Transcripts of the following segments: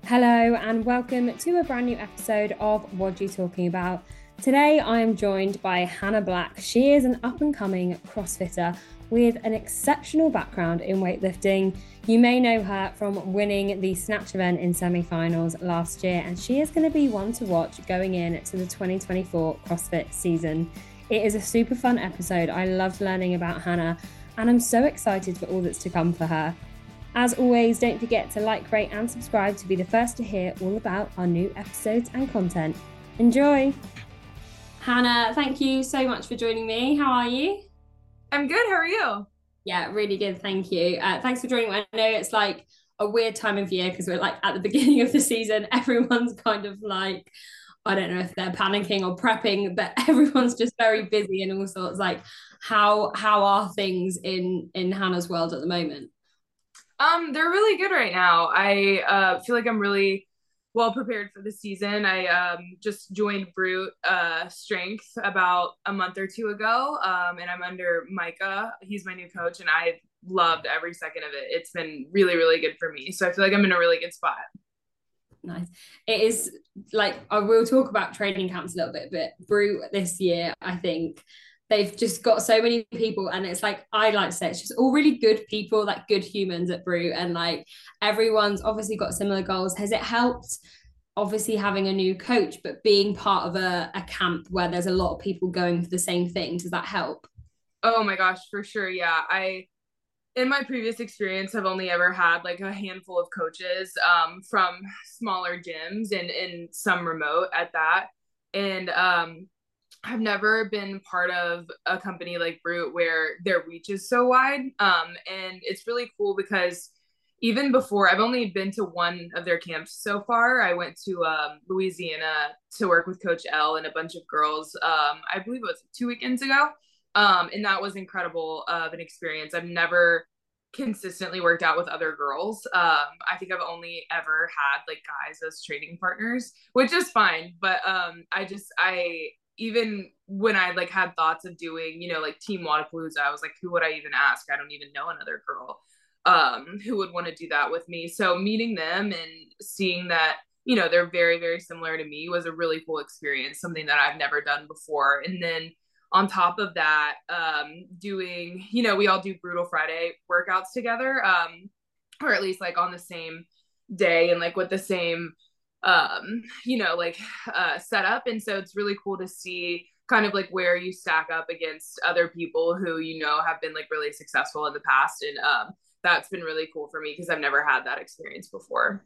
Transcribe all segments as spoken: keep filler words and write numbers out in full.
Hello and welcome to a brand new episode of What You Talking About. Today I am joined by Hannah Black. She is an up-and-coming CrossFitter with an exceptional background in weightlifting. You may know her from winning the snatch event in semi-finals last year, and she is going to be one to watch going into the twenty twenty-four CrossFit season. It is a super fun episode. I loved learning about Hannah and I'm so excited for all that's to come for her. As always, don't forget to like, rate and subscribe to be the first to hear all about our new episodes and content. Enjoy! Hannah, thank you so much for joining me. How are you? I'm good. How are you? Yeah, really good. Thank you. Uh, thanks for joining me. I know it's like a weird time of year because we're like at the beginning of the season. Everyone's kind of like, I don't know if they're panicking or prepping, but everyone's just very busy and all sorts. Like, how how are things in in Hannah's world at the moment? Um, they're really good right now. I uh, feel like I'm really well prepared for the season. I um, just joined Brute uh, Strength about a month or two ago, um, and I'm under Micah. He's my new coach, and I loved every second of it. It's been really, really good for me. So I feel like I'm in a really good spot. Nice. It is like I will talk about training camps a little bit, but Brute this year, I think they've just got so many people, and it's like I like to say it's just all really good people, like good humans at Brute, and like everyone's obviously got similar goals. Has it helped? Obviously having a new coach, but being part of a, a camp where there's a lot of people going for the same thing, does that help? Oh my gosh, for sure. Yeah. I in my previous experience have only ever had like a handful of coaches um, from smaller gyms and in some remote at that. And um, I've never been part of a company like Brute where their reach is so wide. Um, and it's really cool because even before, I've only been to one of their camps so far. I went to um, Louisiana to work with Coach L and a bunch of girls. Um, I believe it was two weekends ago. Um, and that was incredible of an experience. I've never consistently worked out with other girls. Um, I think I've only ever had like guys as training partners, which is fine. But um, I just, I, even when I like had thoughts of doing, you know, like Team Wadapalooza, I was like, who would I even ask? I don't even know another girl um, who would want to do that with me. So meeting them and seeing that, you know, they're very, very similar to me was a really cool experience, something that I've never done before. And then on top of that, um, doing, you know, we all do Brutal Friday workouts together, um, or at least like on the same day and like with the same um you know like uh setup. And so it's really cool to see kind of like where you stack up against other people who you know have been like really successful in the past. And um that's been really cool for me because I've never had that experience before.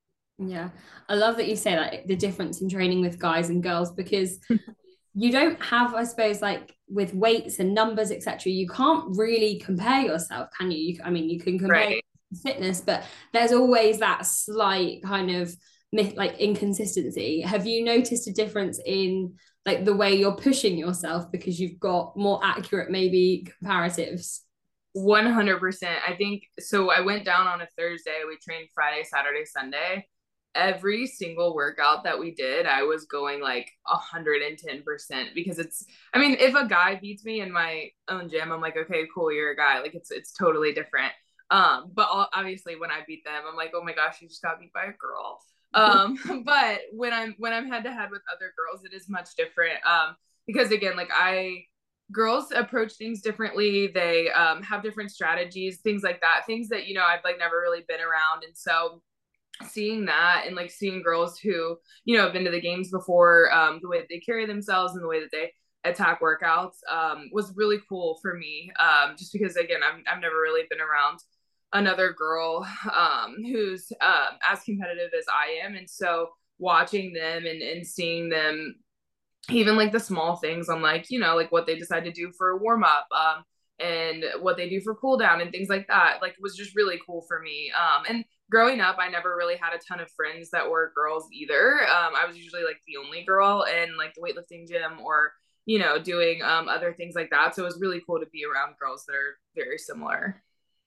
Yeah, I love that you say that the difference in training with guys and girls, because you don't have, I suppose, like with weights and numbers, et cetera, you can't really compare yourself, can you? you I mean, you can compare Right. fitness, but there's always that slight kind of myth, like inconsistency. Have you noticed a difference in like the way you're pushing yourself because you've got more accurate, maybe comparatives? one hundred percent. I think so. I went down on a Thursday. We trained Friday, Saturday, Sunday. Every single workout that we did, I was going like one hundred ten percent because it's, I mean, if a guy beats me in my own gym, I'm like, okay, cool, you're a guy. Like it's, it's totally different. Um, but obviously when I beat them, I'm like, oh my gosh, you just got beat by a girl. Um, but when I'm, when I'm head to head with other girls, it is much different. Um, because again, like I, girls approach things differently. They um, have different strategies, things like that, things that, you know, I've like never really been around. And so seeing that and like seeing girls who, you know, have been to the games before, um, the way that they carry themselves and the way that they attack workouts um, was really cool for me. Um, just because again, I've, I've never really been around another girl um, who's um, as competitive as I am. And so watching them and, and seeing them, even like the small things on like, you know, like what they decide to do for a warm up, um, and what they do for cool down and things like that, like it was just really cool for me. Um, and growing up, I never really had a ton of friends that were girls either. Um, I was usually like the only girl in like the weightlifting gym or, you know, doing um, other things like that. So it was really cool to be around girls that are very similar.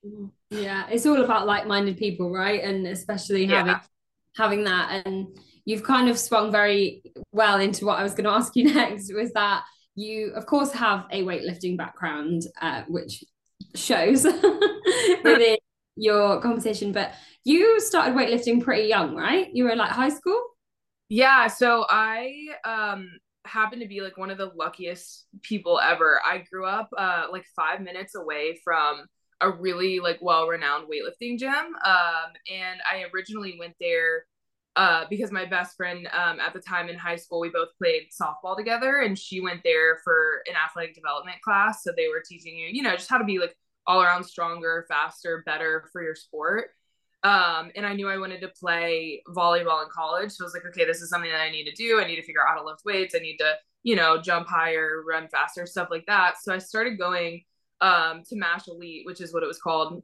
Yeah, it's all about like-minded people, right? And especially having Yeah. having that. And you've kind of swung very well into what I was going to ask you next, was that you of course have a weightlifting background, uh, which shows within your competition, but You started weightlifting pretty young, right? You were like high school? Yeah, so I um happen to be like one of the luckiest people ever. I grew up uh like five minutes away from a really like well-renowned weightlifting gym. Um and I originally went there uh because my best friend um at the time in high school we both played softball together, and she went there for an athletic development class. So they were teaching you, you know, just how to be like all around stronger, faster, better for your sport. Um, and I knew I wanted to play volleyball in college. So I was like, okay, this is something that I need to do. I need to figure out how to lift weights. I need to, you know, jump higher, run faster, stuff like that. So I started going um, to MASH Elite, which is what it was called,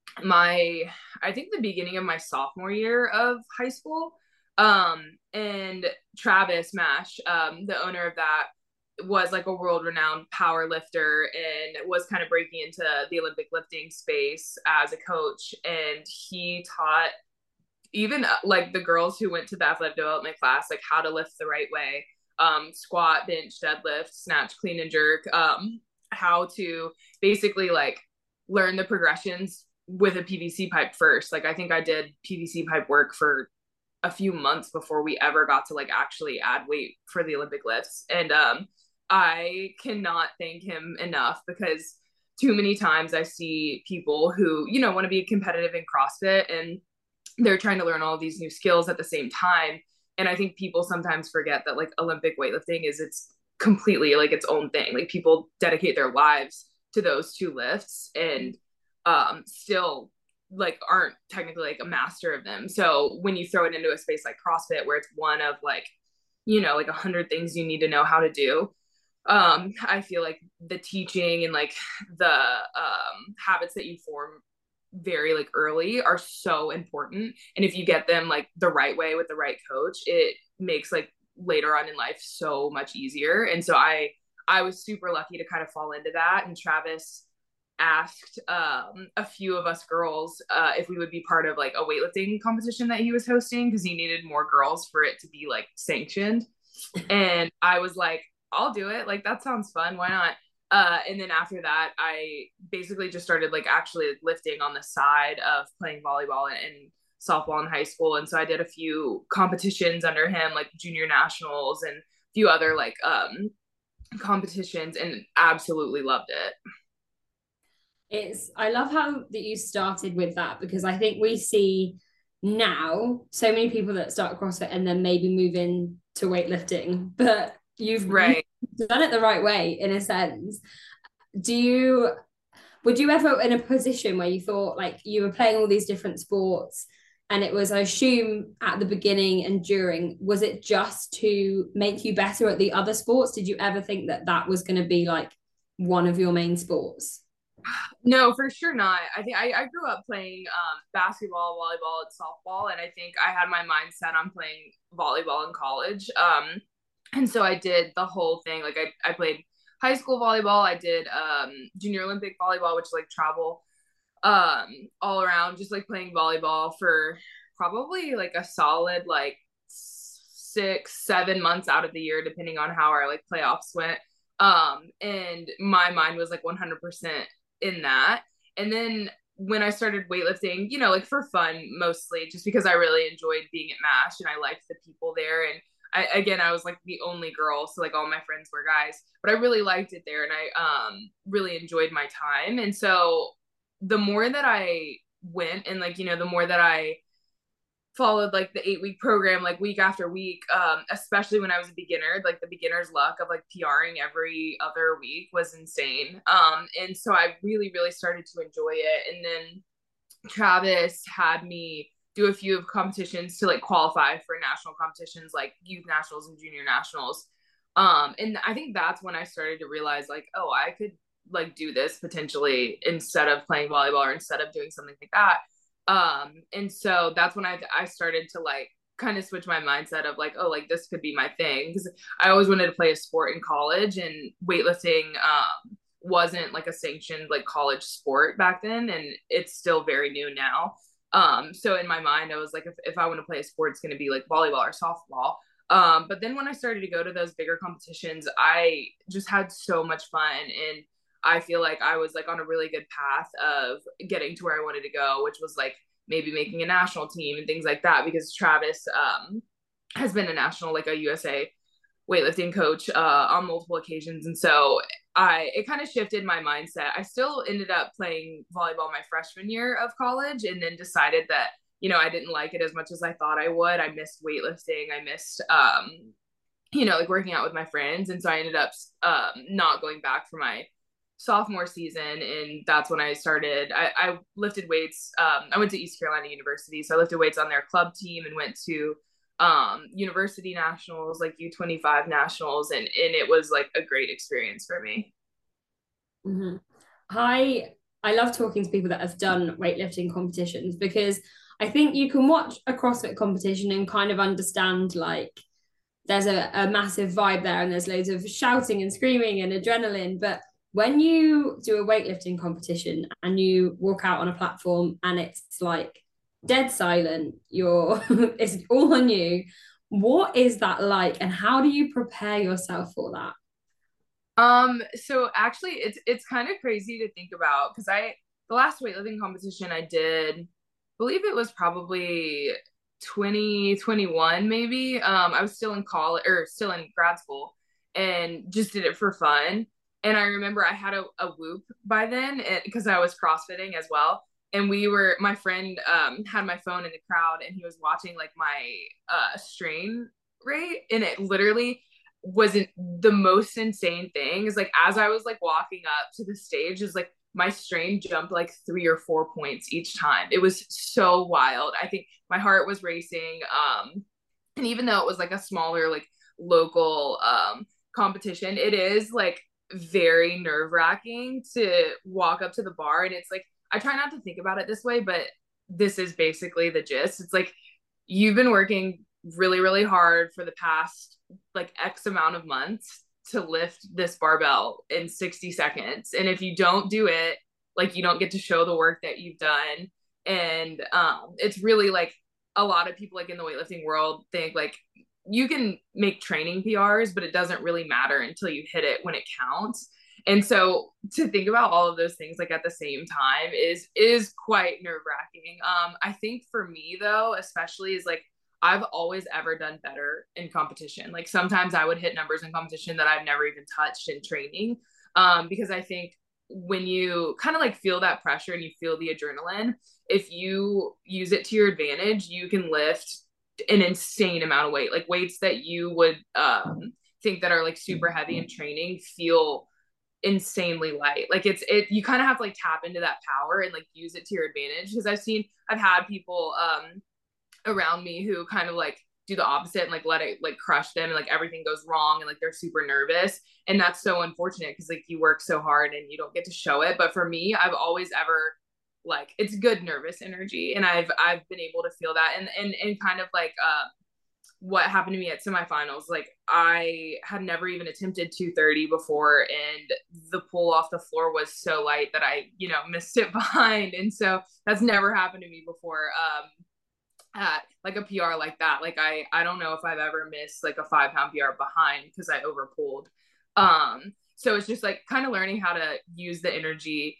my, I think the beginning of my sophomore year of high school. Um, and Travis Mash, um, the owner of that, was like a world renowned power lifter and was kind of breaking into the Olympic lifting space as a coach. And he taught even uh, like the girls who went to the athletic development class, like how to lift the right way, um, squat, bench, deadlift, snatch, clean and jerk, um, how to basically like learn the progressions with a P V C pipe first. Like I think I did P V C pipe work for a few months before we ever got to like actually add weight for the Olympic lifts. And um, I cannot thank him enough, because too many times I see people who, you know, want to be competitive in CrossFit and they're trying to learn all these new skills at the same time. And I think people sometimes forget that like Olympic weightlifting is it's completely like its own thing. Like people dedicate their lives to those two lifts and um still like aren't technically like a master of them. So when you throw it into a space like CrossFit where it's one of like, you know, like a hundred things you need to know how to do, um I feel like the teaching and like the um habits that you form very like early are so important. And if you get them like the right way with the right coach, it makes like later on in life so much easier. And so I I was super lucky to kind of fall into that. And Travis asked um, a few of us girls uh, if we would be part of like a weightlifting competition that he was hosting, because he needed more girls for it to be like sanctioned. And I was like, I'll do it. Like that sounds fun. Why not? Uh, and then after that, I basically just started like actually lifting on the side of playing volleyball and, and softball in high school. And so I did a few competitions under him, like junior nationals and a few other like um, competitions, and absolutely loved it. It's I love how that you started with that, because I think we see now so many people that start CrossFit and then maybe move in to weightlifting, but you've, Right. you've done it the right way in a sense. Do you would you ever in a position where you thought like you were playing all these different sports and it was, I assume, at the beginning and during, was it just to make you better at the other sports? Did you ever think that that was going to be like one of your main sports? No, for sure not. I think I, I grew up playing um, basketball, volleyball, and softball, and I think I had my mind set on playing volleyball in college. Um, and so I did the whole thing. Like I, I played high school volleyball. I did um, junior Olympic volleyball, which is like travel um, all around, just like playing volleyball for probably like a solid like six, seven months out of the year, depending on how our like playoffs went. Um, and my mind was like one hundred percent in that. And then when I started weightlifting, you know, like for fun mostly, just because I really enjoyed being at MASH and I liked the people there. And I, again, I was like the only girl, so like all my friends were guys, but I really liked it there, and I um really enjoyed my time. And so the more that I went, and like, you know, the more that I followed like the eight week program, like week after week, um, especially when I was a beginner, like the beginner's luck of like PRing every other week was insane. Um, and so I really, really started to enjoy it. And then Travis had me do a few of competitions to like qualify for national competitions like youth nationals and junior nationals. Um, and I think that's when I started to realize like, oh, I could like do this potentially instead of playing volleyball or instead of doing something like that. Um, and so that's when I I started to like kind of switch my mindset of like, oh, like this could be my thing, because I always wanted to play a sport in college, and weightlifting um wasn't like a sanctioned like college sport back then, and it's still very new now. Um, so in my mind, I was like, if, if I want to play a sport, it's going to be like volleyball or softball. Um, but then when I started to go to those bigger competitions, I just had so much fun, and I feel like I was like on a really good path of getting to where I wanted to go, which was like maybe making a national team and things like that, because Travis um, has been a national, like a U S A weightlifting coach uh, on multiple occasions. And so I, it kind of shifted my mindset. I still ended up playing volleyball my freshman year of college, and then decided that, you know, I didn't like it as much as I thought I would. I missed weightlifting. I missed, um, you know, like working out with my friends. And so I ended up um, not going back for my sophomore season. And that's when I started, I, I lifted weights. Um, I went to East Carolina University. So I lifted weights on their club team and went to um university nationals, like U twenty-five nationals, and and it was like a great experience for me. Mm-hmm. I I love talking to people that have done weightlifting competitions, because I think you can watch a CrossFit competition and kind of understand, like, there's a, a massive vibe there and there's loads of shouting and screaming and adrenaline. But when you do a weightlifting competition and you walk out on a platform and it's like dead silent, you're it's all on you. What is that like, and how do you prepare yourself for that? Um, so actually it's it's kind of crazy to think about, because I the last weightlifting competition I did, I believe it was probably twenty twenty-one maybe. Um, I was still in college, or still in grad school, and just did it for fun. And I remember I had a, a whoop by then, because I was CrossFitting as well. And we were, my friend um had my phone in the crowd, and he was watching like my uh strain rate, and it literally wasn't the most insane thing is, like, as I was like walking up to the stage, is like my strain jumped like three or four points each time. It was so wild. I think my heart was racing. Um, and even though it was like a smaller, like local um competition, it is like very nerve wracking to walk up to the bar. And it's like, I try not to think about it this way, but this is basically the gist. It's like, you've been working really, really hard for the past like X amount of months to lift this barbell in sixty seconds. And if you don't do it, like, you don't get to show the work that you've done. And um, it's really like, a lot of people like in the weightlifting world think like you can make training P Rs, but it doesn't really matter until you hit it when it counts. And so to think about all of those things like at the same time is is quite nerve wracking. Um, I think for me though, especially, is like, I've always ever done better in competition. Like, sometimes I would hit numbers in competition that I've never even touched in training. Um, because I think when you kind of like feel that pressure and you feel the adrenaline, if you use it to your advantage, you can lift an insane amount of weight. Like, weights that you would um, think that are like super heavy in training feel insanely light. Like, it's it you kind of have to like tap into that power and like use it to your advantage. Because I've seen I've had people um around me who kind of like do the opposite and like let it like crush them, and like everything goes wrong and like they're super nervous. And that's so unfortunate, because like you work so hard and you don't get to show it. But for me, I've always ever, like, it's good nervous energy, and I've I've been able to feel that. And and and kind of like uh what happened to me at semifinals, like, I had never even attempted two thirty before, and the pull off the floor was so light that I, you know, missed it behind. And so that's never happened to me before. Um at like a P R like that. Like, I I don't know if I've ever missed like a five pound P R behind because I overpulled. Um, so it's just like kind of learning how to use the energy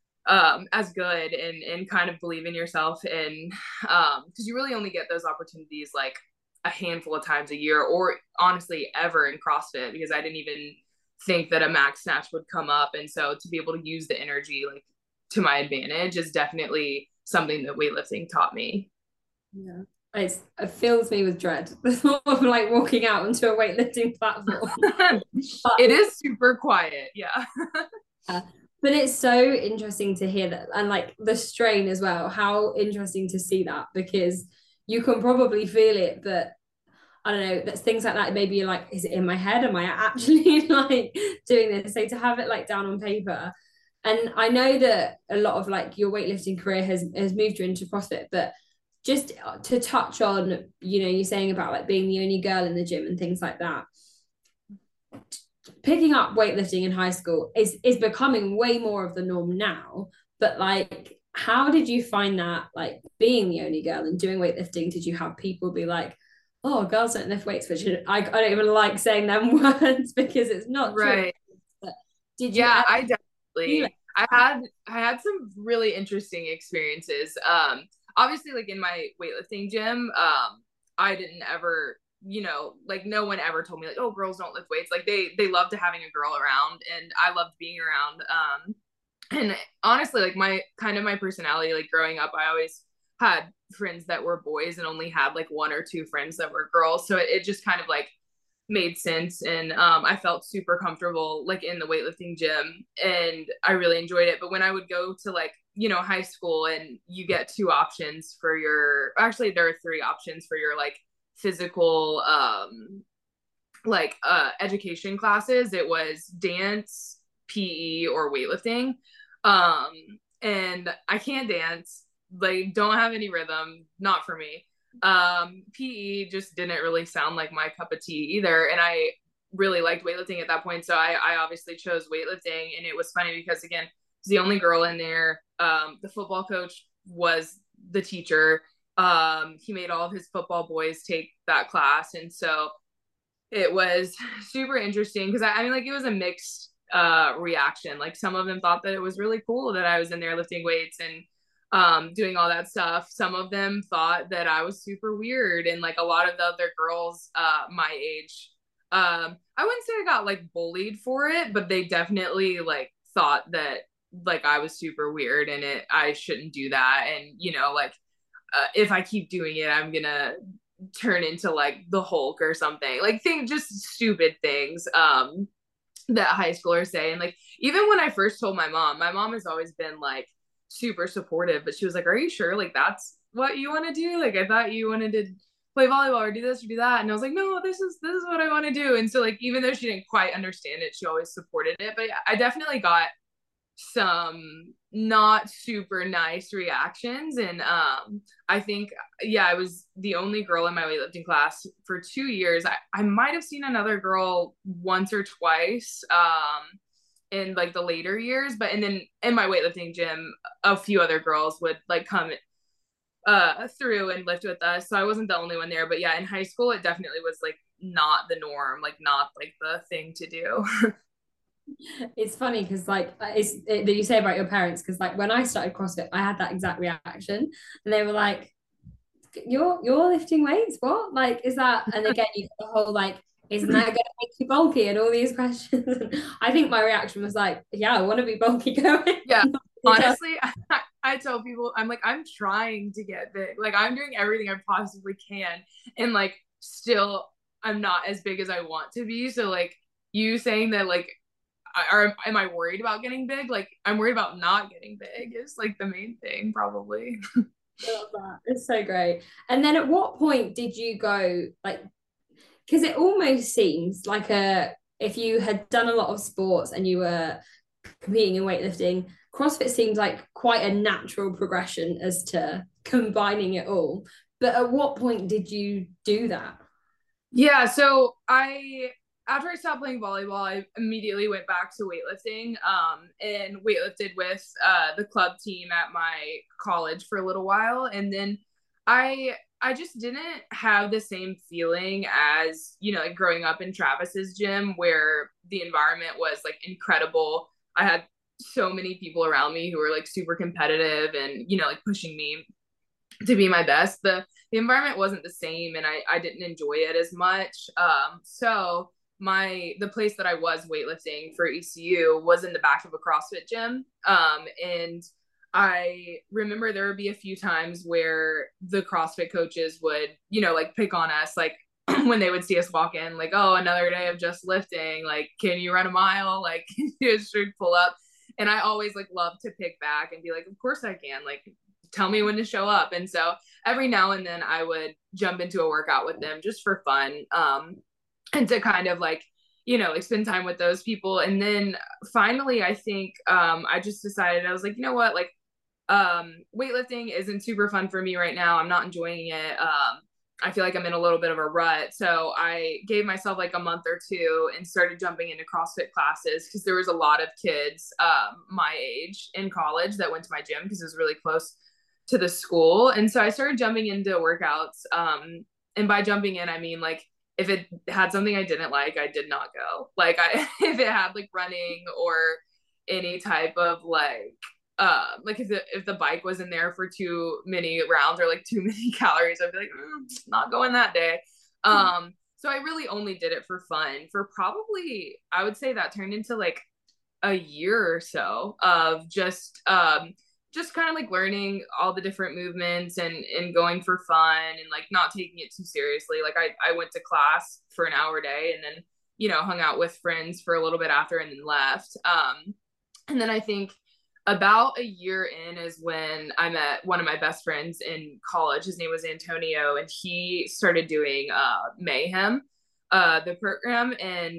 um as good, and and kind of believe in yourself. And um because you really only get those opportunities like a handful of times a year, or honestly ever, in CrossFit, because I didn't even think that a max snatch would come up. And so to be able to use the energy like to my advantage is definitely something that weightlifting taught me. Yeah. It's, it fills me with dread. The thought of like walking out onto a weightlifting platform. But, It is super quiet. Yeah. uh, but it's so interesting to hear that, and like the strain as well. How interesting to see that, because you can probably feel it, but I don't know, that's things like that. Maybe you're like, is it in my head? Am I actually like doing this? So to have it like down on paper. And I know that a lot of like your weightlifting career has has moved you into CrossFit, but just to touch on, you know, you're saying about like being the only girl in the gym and things like that. Picking up weightlifting in high school is is becoming way more of the norm now. But like, how did you find that, like being the only girl and doing weightlifting? Did you have people be like, oh, girls don't lift weights, which I, I don't even like saying them words because it's not true. Right. But did you Yeah, ever I feel like, definitely I had I had some really interesting experiences. Um obviously like in my weightlifting gym, um, I didn't ever, you know, like no one ever told me like, oh, girls don't lift weights. Like they, they loved having a girl around and I loved being around. Um, and honestly, like my kind of my personality, like growing up, I always had friends that were boys and only had like one or two friends that were girls. So it, it just kind of like made sense. And um, I felt super comfortable like in the weightlifting gym and I really enjoyed it. But when I would go to like, you know, high school and you get two options for your, actually there are three options for your like physical, um, like uh, education classes. It was dance, P E, or weightlifting. Um, and I can't dance, like don't have any rhythm, not for me. Um, P E just didn't really sound like my cup of tea either. And I really liked weightlifting at that point. So I, I obviously chose weightlifting. And it was funny because, again, I was the only girl in there. Um, the football coach was the teacher. Um, he made all of his football boys take that class. And so it was super interesting because I, I mean, like, it was a mixed uh, reaction. Like, some of them thought that it was really cool that I was in there lifting weights and um, doing all that stuff. Some of them thought that I was super weird. And like a lot of the other girls uh, my age, um, I wouldn't say I got like bullied for it, but they definitely like thought that like I was super weird and it I shouldn't do that. And, you know, like uh, if I keep doing it, I'm gonna turn into like the Hulk or something. Like think just stupid things um that high schoolers say. And like even when I first told my mom, my mom has always been like super supportive, but she was like, "Are you sure? Like that's what you want to do? Like I thought you wanted to play volleyball or do this or do that." And I was like, "No, this is this is what I want to do." And so like even though she didn't quite understand it, she always supported it. But I definitely got some not super nice reactions. And um I think, yeah, I was the only girl in my weightlifting class for two years. I, I might have seen another girl once or twice um in like the later years, but and then in my weightlifting gym a few other girls would like come uh through and lift with us, so I wasn't the only one there. But yeah, in high school it definitely was like not the norm, like not like the thing to do. It's funny because like it's it, that you say about your parents, because like when I started CrossFit I had that exact reaction and they were like, you're you're lifting weights, what like is that? And again you got the whole like, isn't that going to make you bulky and all these questions. I think my reaction was like, yeah, I want to be bulky going. Yeah, honestly, I, I tell people, I'm like, I'm trying to get big. Like, I'm doing everything I possibly can. And, like, still, I'm not as big as I want to be. So, like, you saying that, like, I, or am I worried about getting big? Like, I'm worried about not getting big is, like, the main thing, probably. I love that. It's so great. And then at what point did you go, like, because it almost seems like a, if you had done a lot of sports and you were competing in weightlifting, CrossFit seems like quite a natural progression as to combining it all. But at what point did you do that? Yeah, so I after I stopped playing volleyball, I immediately went back to weightlifting, um, and weightlifted with uh, the club team at my college for a little while, and then I I just didn't have the same feeling as, you know, like growing up in Travis's gym where the environment was like incredible. I had so many people around me who were like super competitive and, you know, like pushing me to be my best. The the environment wasn't the same and I, I didn't enjoy it as much. Um, so my the place that I was weightlifting for E C U was in the back of a CrossFit gym. Um, and I remember there would be a few times where the CrossFit coaches would, you know, like pick on us, like when they would see us walk in, like, oh, another day of just lifting. Like, can you run a mile? Like, can you do a strict pull up? And I always like love to pick back and be like, of course I can. Like, tell me when to show up. And so every now and then I would jump into a workout with them just for fun. Um, and to kind of like, you know, like spend time with those people. And then finally, I think um, I just decided, I was like, you know what, like um, weightlifting isn't super fun for me right now. I'm not enjoying it. Um, I feel like I'm in a little bit of a rut. So I gave myself like a month or two and started jumping into CrossFit classes because there was a lot of kids um, my age in college that went to my gym because it was really close to the school. And so I started jumping into workouts. Um, and by jumping in, I mean like if it had something I didn't like, I did not go. Like I, if it had like running or any type of like uh like if the if the bike wasn't there for too many rounds or like too many calories, I'd be like, mm, not going that day. Um so I really only did it for fun for probably, I would say that turned into like a year or so of just um just kind of like learning all the different movements and and going for fun and like not taking it too seriously. Like I I went to class for an hour a day and then, you know, hung out with friends for a little bit after and then left. Um and then I think about a year in is when I met one of my best friends in college. His name was Antonio, and he started doing uh Mayhem, uh the program. And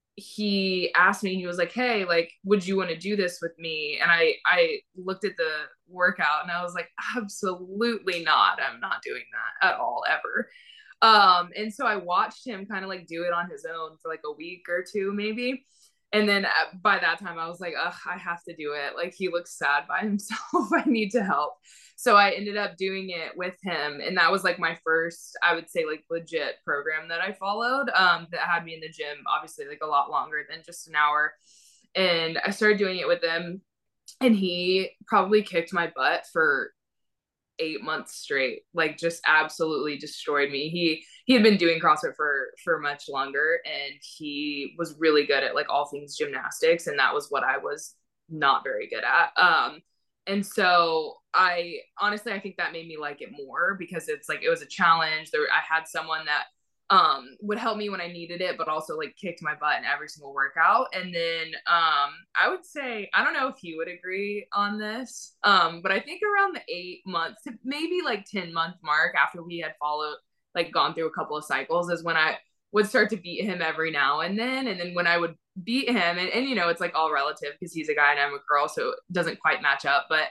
he asked me, he was like, hey, like, would you want to do this with me? And I I looked at the workout and I was like, absolutely not. I'm not doing that at all, ever. Um, and so I watched him kind of like do it on his own for like a week or two, maybe. And then uh, by that time, I was like, ugh, I have to do it. Like, he looks sad by himself. I need to help. So I ended up doing it with him. And that was like my first, I would say, like legit program that I followed, um, that had me in the gym, obviously, like a lot longer than just an hour. And I started doing it with him. And he probably kicked my butt for eight months straight, like just absolutely destroyed me. He he had been doing CrossFit for for much longer, and he was really good at like all things gymnastics, and that was what I was not very good at. Um and so I honestly, I think that made me like it more because it's like it was a challenge. There I had someone that um would help me when I needed it, but also like kicked my butt in every single workout. And then um I would say, I don't know if you would agree on this, um but I think around the eight months to maybe like ten month mark, after we had followed, like gone through a couple of cycles, is when I would start to beat him every now and then. And then when I would beat him, and, and you know, it's like all relative because he's a guy and I'm a girl, so it doesn't quite match up. But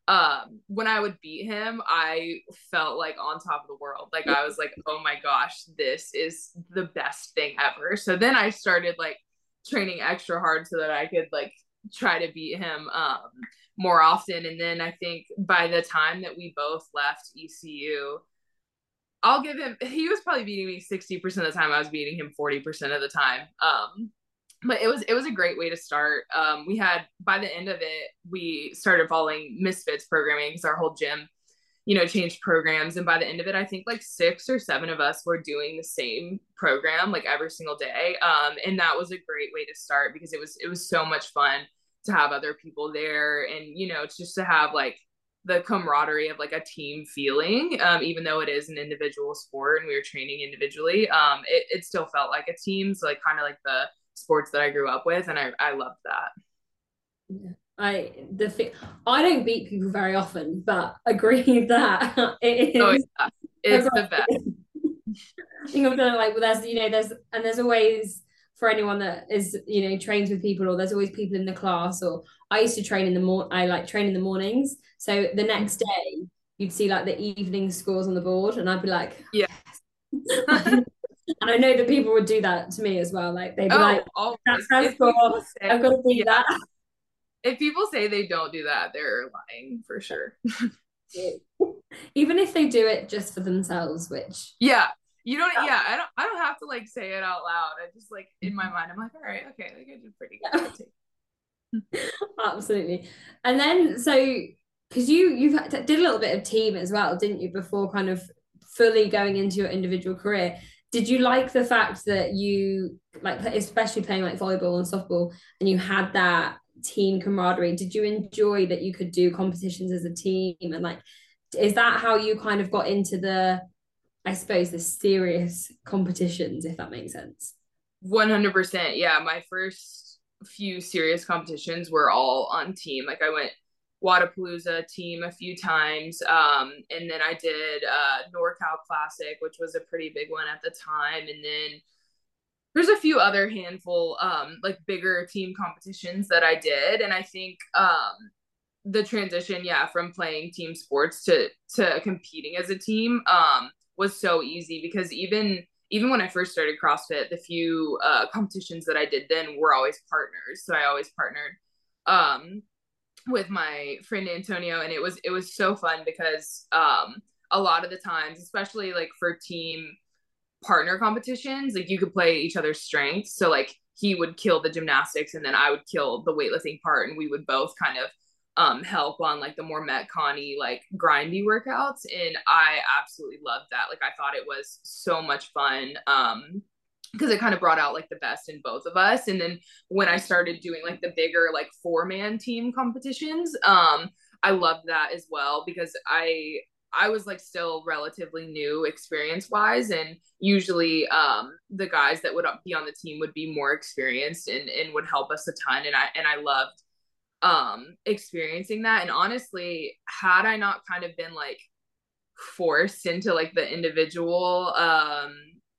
um when I would beat him, I felt like on top of the world. Like I was like, oh my gosh, this is the best thing ever. So then I started like training extra hard so that I could like try to beat him um more often. And then I think by the time that we both left E C U, I'll give him, he was probably beating me sixty percent of the time. I was beating him forty percent of the time. Um but it was it was a great way to start. Um, we had, by the end of it, we started following Misfits programming because our whole gym, you know, changed programs. And by the end of it, I think like six or seven of us were doing the same program like every single day. Um, and that was a great way to start because it was it was so much fun to have other people there, and you know, it's just to have like the camaraderie of like a team feeling, um, even though it is an individual sport and we were training individually, um, it, it still felt like a team. So like kind of like the sports that I grew up with, and I I loved that. Yeah. I the I don't beat people very often, but agree that it Oh is. yeah, it's the best. I think I'm gonna like, well, there's, you know, there's and there's always, for anyone that is, you know, trains with people, or there's always people in the class. Or I used to train in the mor I like train in the mornings, so the next day you'd see like the evening scores on the board, and I'd be like, yeah. And I know that people would do that to me as well. Like they'd be oh, like, always. that's cool. I've got to do yeah. that. If people say they don't do that, they're lying for sure. Even if they do it just for themselves, which yeah, you don't. Yeah, I don't. I don't have to like say it out loud. I just like in my mind, I'm like, all right, okay, like I did pretty good. Absolutely. And then so because you you did a little bit of team as well, didn't you, before kind of fully going into your individual career? Did you like the fact that you, like, especially playing like volleyball and softball, and you had that team camaraderie? Did you enjoy that you could do competitions as a team? And like, is that how you kind of got into the, I suppose, the serious competitions, if that makes sense? one hundred percent. Yeah, my first few serious competitions were all on team. Like I went Wodapalooza team a few times. Um, and then I did uh, NorCal Classic, which was a pretty big one at the time. And then there's a few other handful, um, like bigger team competitions that I did. And I think um, the transition, yeah, from playing team sports to to competing as a team um, was so easy because even even when I first started CrossFit, the few uh, competitions that I did then were always partners. So I always partnered um, with my friend Antonio, and it was it was so fun because um a lot of the times, especially like for team partner competitions, like you could play each other's strengths. So like he would kill the gymnastics and then I would kill the weightlifting part, and we would both kind of um, help on like the more Metcon-y, like grindy workouts. And I absolutely loved that. Like I thought it was so much fun. Um, because it kind of brought out like the best in both of us. And then when I started doing like the bigger like four man team competitions, um, I loved that as well because I I was like still relatively new experience wise, and usually um the guys that would be on the team would be more experienced and and would help us a ton. And I and I loved um experiencing that. And honestly, had I not kind of been like forced into like the individual um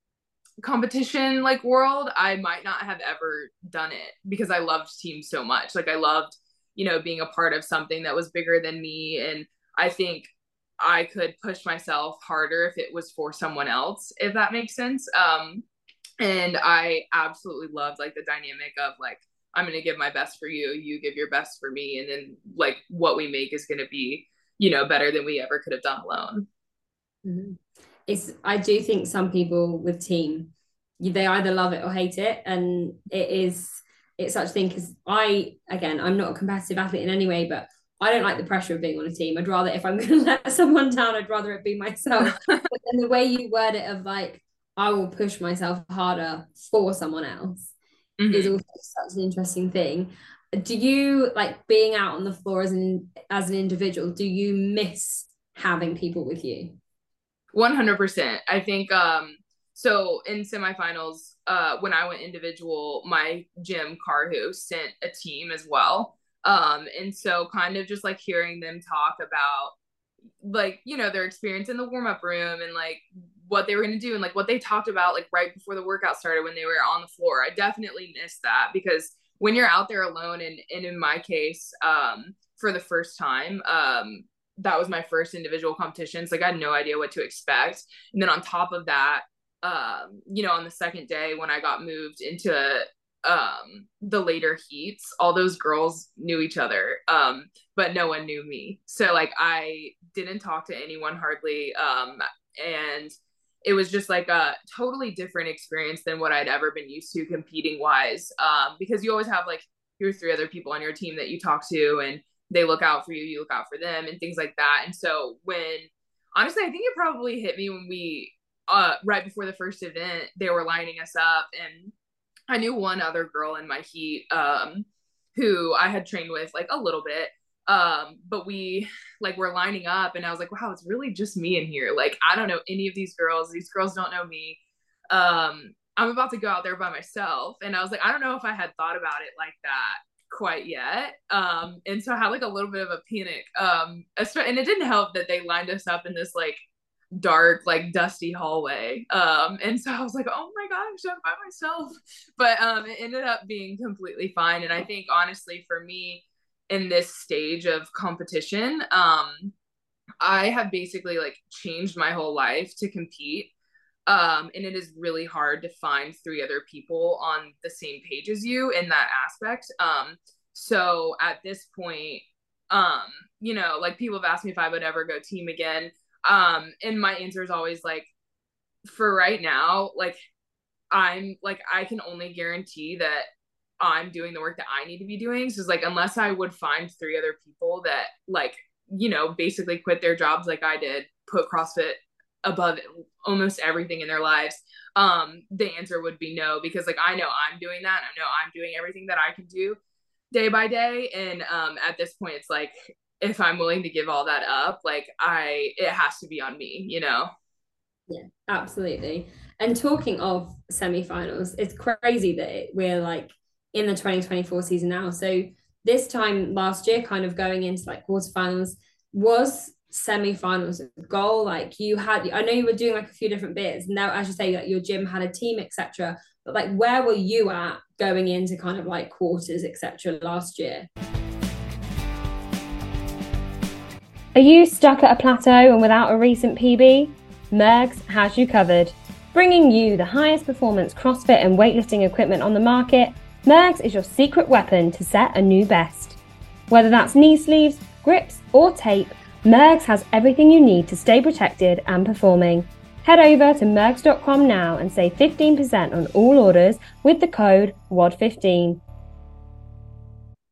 competition like world, I might not have ever done it because I loved teams so much. Like I loved, you know, being a part of something that was bigger than me. And I think I could push myself harder if it was for someone else, if that makes sense. Um, and I absolutely loved like the dynamic of like, I'm going to give my best for you, you give your best for me. And then like what we make is going to be, you know, better than we ever could have done alone. Mm-hmm. It's, I do think some people with team, they either love it or hate it. And it is, it's such a thing because I, again, I'm not a competitive athlete in any way, but I don't like the pressure of being on a team. I'd rather, if I'm going to let someone down, I'd rather it be myself. But then the way you word it of like, I will push myself harder for someone else mm-hmm. is also such an interesting thing. Do you, like being out on the floor as an, as an individual, do you miss having people with you? one hundred percent. I think, um, so in semifinals, uh, when I went individual, my gym, Carhu, sent a team as well. Um, and so kind of just like hearing them talk about like, you know, their experience in the warm-up room and like what they were going to do and like what they talked about like right before the workout started when they were on the floor. I definitely missed that because when you're out there alone, and, and in my case, um, for the first time, um, that was my first individual competition. So like I had no idea what to expect. And then on top of that, um, you know, on the second day when I got moved into um, the later heats, all those girls knew each other, um, but no one knew me. So like I didn't talk to anyone hardly. Um, and it was just like a totally different experience than what I'd ever been used to competing wise. Um, because you always have like your three other people on your team that you talk to, and they look out for you, you look out for them and things like that. And so when, honestly, I think it probably hit me when we, uh, right before the first event, they were lining us up, and I knew one other girl in my heat, um, who I had trained with like a little bit. Um, but we like were lining up, and I was like, wow, it's really just me in here. Like, I don't know any of these girls. These girls don't know me. Um, I'm about to go out there by myself. And I was like, I don't know if I had thought about it like that quite yet. Um, and so I had like a little bit of a panic. Um, and it didn't help that they lined us up in this like dark, like dusty hallway. Um, and so I was like, oh my gosh, I'm by myself. But um, it ended up being completely fine. And I think honestly for me in this stage of competition, um, I have basically like changed my whole life to compete. Um, and it is really hard to find three other people on the same page as you in that aspect. Um, so at this point, um, you know, like people have asked me if I would ever go team again. Um, and my answer is always like, for right now, like I'm like, I can only guarantee that I'm doing the work that I need to be doing. So it's like, unless I would find three other people that like, you know, basically quit their jobs like I did, put CrossFit above almost everything in their lives, um, the answer would be no, because like, I know I'm doing that. I know I'm doing everything that I can do day by day. And um, at this point, it's like, if I'm willing to give all that up, like I, it has to be on me, you know? Yeah, absolutely. And talking of semifinals, it's crazy that it, we're like in the twenty twenty-four season now. So this time last year, kind of going into like quarterfinals, was semifinals a goal? Like you had, I know you were doing like a few different bits, and now as you say, like your gym had a team, et cetera. But like, where were you at going into kind of like quarters, et cetera last year? Are you stuck at a plateau and without a recent P B? Mergs has you covered. Bringing you the highest performance CrossFit and weightlifting equipment on the market, Mergs is your secret weapon to set a new best. Whether that's knee sleeves, grips, or tape, Mergs has everything you need to stay protected and performing. Head over to mergs dot com now and save fifteen percent on all orders with the code W O D fifteen.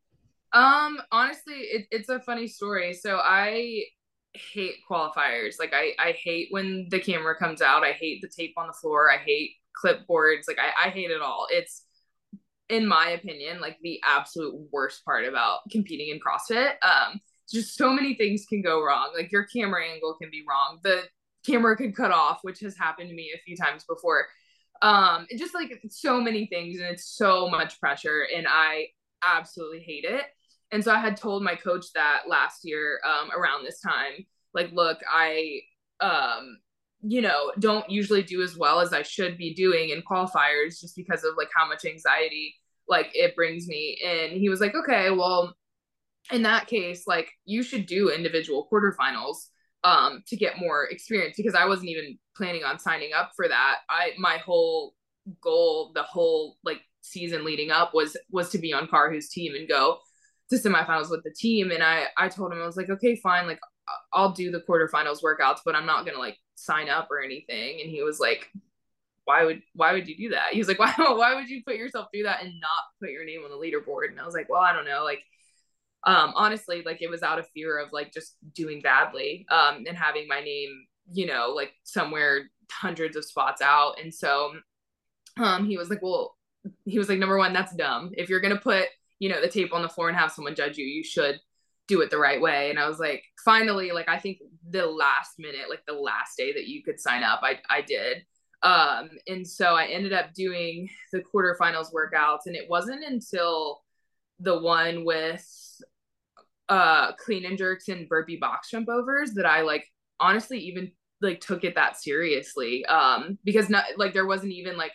Um, honestly, it, it's a funny story. So I hate qualifiers. Like I, I hate when the camera comes out. I hate the tape on the floor. I hate clipboards. Like I, I hate it all. It's, in my opinion, like the absolute worst part about competing in CrossFit. Um, just so many things can go wrong. Like your camera angle can be wrong. The camera could cut off, which has happened to me a few times before. Um, and just like so many things, and it's so much pressure, and I absolutely hate it. And so I had told my coach that last year, um, around this time, like, look, I, um, you know, don't usually do as well as I should be doing in qualifiers just because of like how much anxiety like it brings me. And he was like, okay, well, in that case, like you should do individual quarterfinals um to get more experience, because I wasn't even planning on signing up for that. I my whole goal, the whole like season leading up was was to be on Karhu's team and go to semifinals with the team. And I I told him, I was like, okay, fine, like I'll do the quarterfinals workouts, but I'm not gonna like sign up or anything. And he was like, why would why would you do that? He was like, why why would you put yourself through that and not put your name on the leaderboard? And I was like, well, I don't know, like um honestly, like it was out of fear of like just doing badly um and having my name, you know, like somewhere hundreds of spots out. And so um he was like, well, he was like, number one, that's dumb. If you're gonna put, you know, the tape on the floor and have someone judge you, you should do it the right way. And I was like, finally, like I think the last minute, like the last day that you could sign up, i i did. Um and so I ended up doing the quarterfinals workouts, and it wasn't until the one with uh clean and jerks and burpee box jump overs that I like honestly even like took it that seriously, um because not like there wasn't even like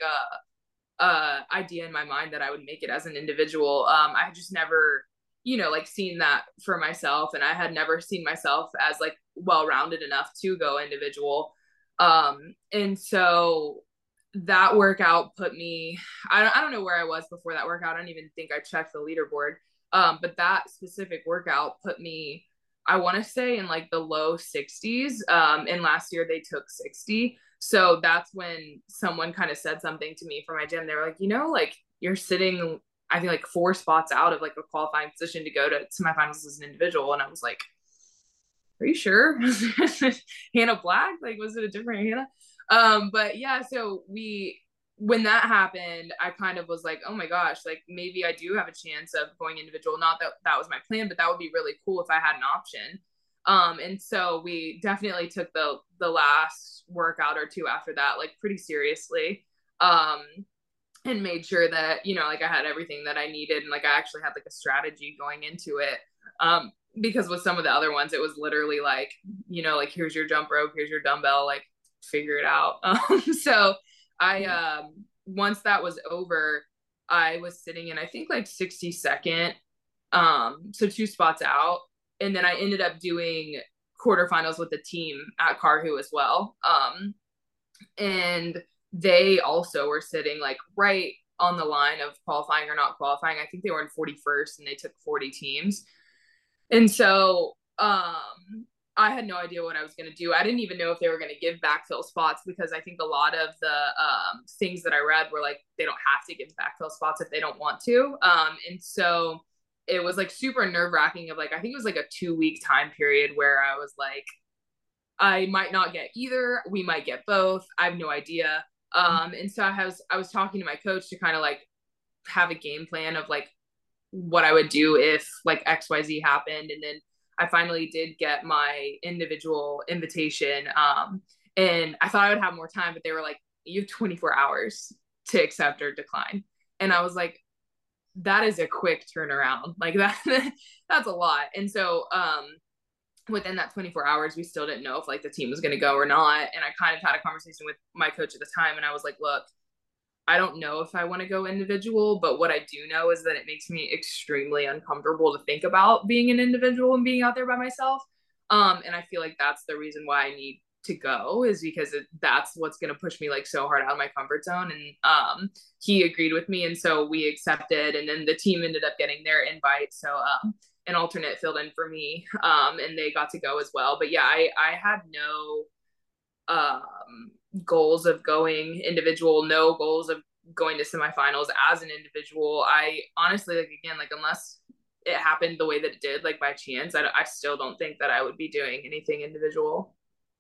a uh idea in my mind that I would make it as an individual. um I had just never, you know, like seen that for myself, and I had never seen myself as like well-rounded enough to go individual. Um and so that workout put me, I don't, I don't know where I was before that workout. I don't even think I checked the leaderboard. Um, but that specific workout put me, I want to say, in like the low sixties. Um, and last year they took sixty. So that's when someone kind of said something to me from my gym. They were like, you know, like you're sitting, I think like four spots out of like a qualifying position to go to semifinals as an individual. And I was like, are you sure? Hannah Black? Like, was it a different Hannah? Um, but yeah, so we, when that happened, I kind of was like, oh my gosh, like maybe I do have a chance of going individual. Not that that was my plan, but that would be really cool if I had an option. Um, and so we definitely took the the last workout or two after that, like pretty seriously. Um, and made sure that, you know, like I had everything that I needed, and like I actually had like a strategy going into it. Um, because with some of the other ones, it was literally like, you know, like here's your jump rope, here's your dumbbell, like figure it out. Um, so I um once that was over, I was sitting in I think like sixty-second, um, so two spots out, and then I ended up doing quarterfinals with the team at Karhu as well. Um, and they also were sitting like right on the line of qualifying or not qualifying. I think they were in forty-first and they took forty teams. And so um I had no idea what I was going to do. I didn't even know if they were going to give backfill spots, because I think a lot of the um, things that I read were like, they don't have to give backfill spots if they don't want to. Um, and so it was like super nerve wracking of like, I think it was like a two week time period where I was like, I might not get either. We might get both. I have no idea. Um, and so I was I was talking to my coach to kind of like have a game plan of like what I would do if like X Y Z happened. And then I finally did get my individual invitation. Um, and I thought I would have more time, but they were like, you have twenty-four hours to accept or decline. And I was like, that is a quick turnaround. Like that, that's a lot. And so um, within that twenty-four hours, we still didn't know if like the team was going to go or not. And I kind of had a conversation with my coach at the time, and I was like, look, I don't know if I want to go individual, but what I do know is that it makes me extremely uncomfortable to think about being an individual and being out there by myself. Um, and I feel like that's the reason why I need to go, is because it, that's what's going to push me like so hard out of my comfort zone. And um, he agreed with me. And so we accepted, and then the team ended up getting their invite. So um, an alternate filled in for me, um, and they got to go as well. But yeah, I, I had no um, goals of going individual, no goals of going to semifinals as an individual. I honestly, like, again, like unless it happened the way that it did, like by chance, I, I still don't think that I would be doing anything individual.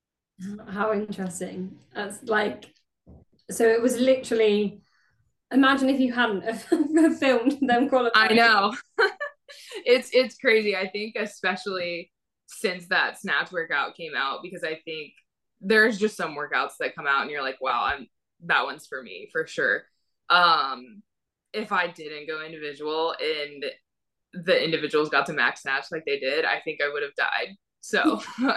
How interesting. That's like, so it was literally, imagine if you hadn't have filmed them I qualifying. know. it's it's crazy. I think especially since that snatch workout came out, because I think there's just some workouts that come out and you're like, wow, I'm that one's for me for sure. Um, if I didn't go individual and the individuals got to max snatch like they did, I think I would have died. So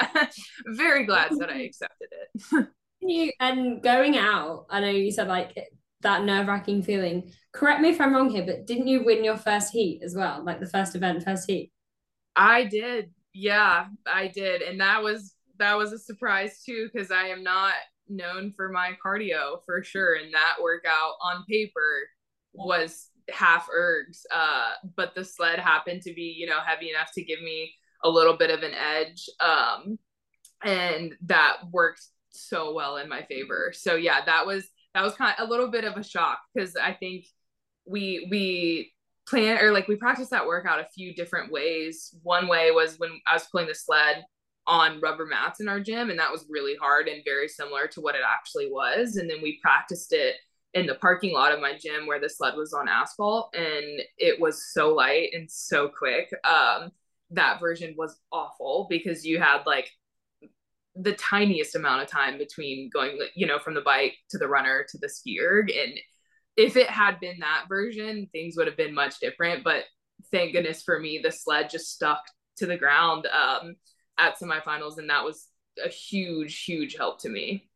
very glad that I accepted it. You and going out, I know you said like that nerve-wracking feeling. Correct me if I'm wrong here, but didn't you win your first heat as well? Like the first event, first heat? I did. Yeah, I did. And that was that was a surprise too, because I am not known for my cardio for sure. And that workout on paper was half ergs. Uh, but the sled happened to be, you know, heavy enough to give me a little bit of an edge. Um, and that worked so well in my favor. So yeah, that was that was kind of a little bit of a shock, because I think we we plan or like we practiced that workout a few different ways. One way was when I was pulling the sled on rubber mats in our gym, and that was really hard and very similar to what it actually was. And then we practiced it in the parking lot of my gym where the sled was on asphalt, and it was so light and so quick. Um, that version was awful because you had like the tiniest amount of time between going, you know, from the bike to the runner to the ski erg. And if it had been that version, things would have been much different. But thank goodness for me, the sled just stuck to the ground um, at semifinals, and that was a huge, huge help to me.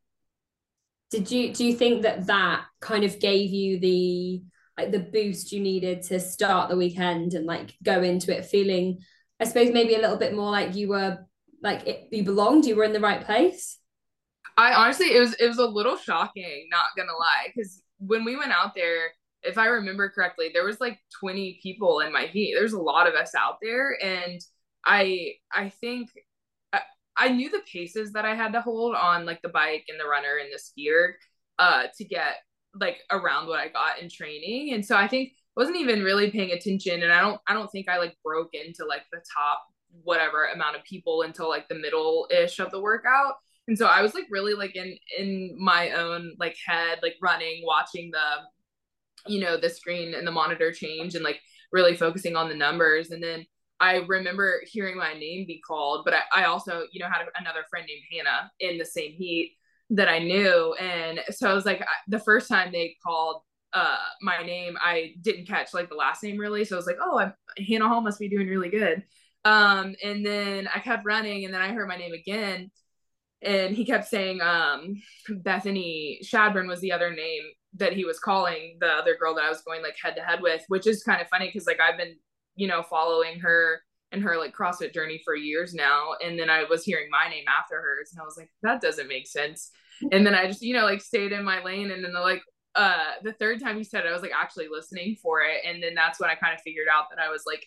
Did you do you think that that kind of gave you the like the boost you needed to start the weekend and like go into it feeling, I suppose maybe a little bit more like you were like it, you belonged, you were in the right place? I honestly, it was it was a little shocking, not gonna lie, because when we went out there, if I remember correctly, there was like twenty people in my heat. There's a lot of us out there, and I I think I, I knew the paces that I had to hold on like the bike and the runner and the skier uh to get like around what I got in training. And so I think I wasn't even really paying attention, and I don't I don't think I like broke into like the top whatever amount of people until like the middle ish of the workout. And so I was like really like in in my own like head, like running, watching the, you know, the screen and the monitor change and like really focusing on the numbers. And then I remember hearing my name be called, but I, I also, you know, had another friend named Hannah in the same heat that I knew. And so I was like, the first time they called uh my name, I didn't catch like the last name really. So I was like, oh, I'm, Hannah Hall must be doing really good. Um, and then I kept running, and then I heard my name again, and he kept saying um Bethany Shadburn was the other name that he was calling the other girl that I was going like head to head with, which is kind of funny because like I've been, you know, following her and her like CrossFit journey for years now. And then I was hearing my name after hers, and I was like, that doesn't make sense. And then I just, you know, like stayed in my lane. And then the like uh the third time he said it, I was like actually listening for it. And then that's when I kind of figured out that I was like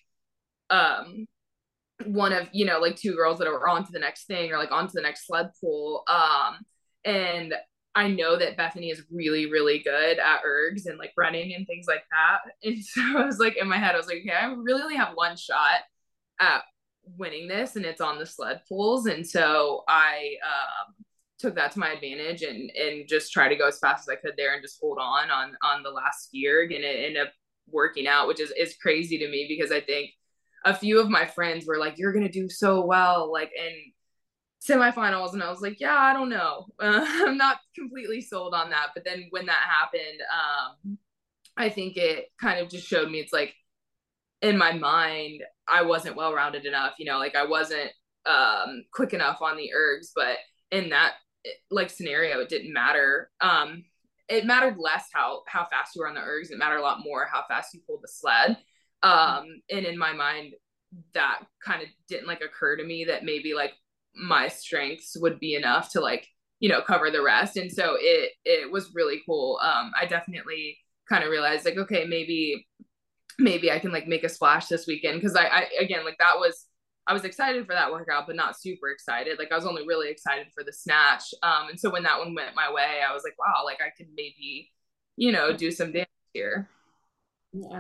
um one of, you know, like two girls that are on to the next thing or like on to the next sled pull. Um, and I know that Bethany is really, really good at ergs and like running and things like that. And so I was like, in my head, I was like, okay, I really only have one shot at winning this, and it's on the sled pulls. And so I um, took that to my advantage and and just try to go as fast as I could there and just hold on on on the last ski erg, and it ended up working out, which is is crazy to me because I think a few of my friends were like, you're going to do so well, like in semifinals. And I was like, yeah, I don't know. Uh, I'm not completely sold on that. But then when that happened, um, I think it kind of just showed me it's like in my mind, I wasn't well rounded enough, you know, like I wasn't um, quick enough on the ergs. But in that like scenario, it didn't matter. Um, it mattered less how how fast you were on the ergs. It mattered a lot more how fast you pulled the sled. Um, and in my mind, that kind of didn't like occur to me that maybe like my strengths would be enough to like, you know, cover the rest. And so it it was really cool. Um, I definitely kind of realized like, okay, maybe maybe I can like make a splash this weekend, because I, I again like that was I was excited for that workout, but not super excited. Like I was only really excited for the snatch. Um, and so when that one went my way, I was like, wow, like I could maybe, you know, do some damage here. Yeah.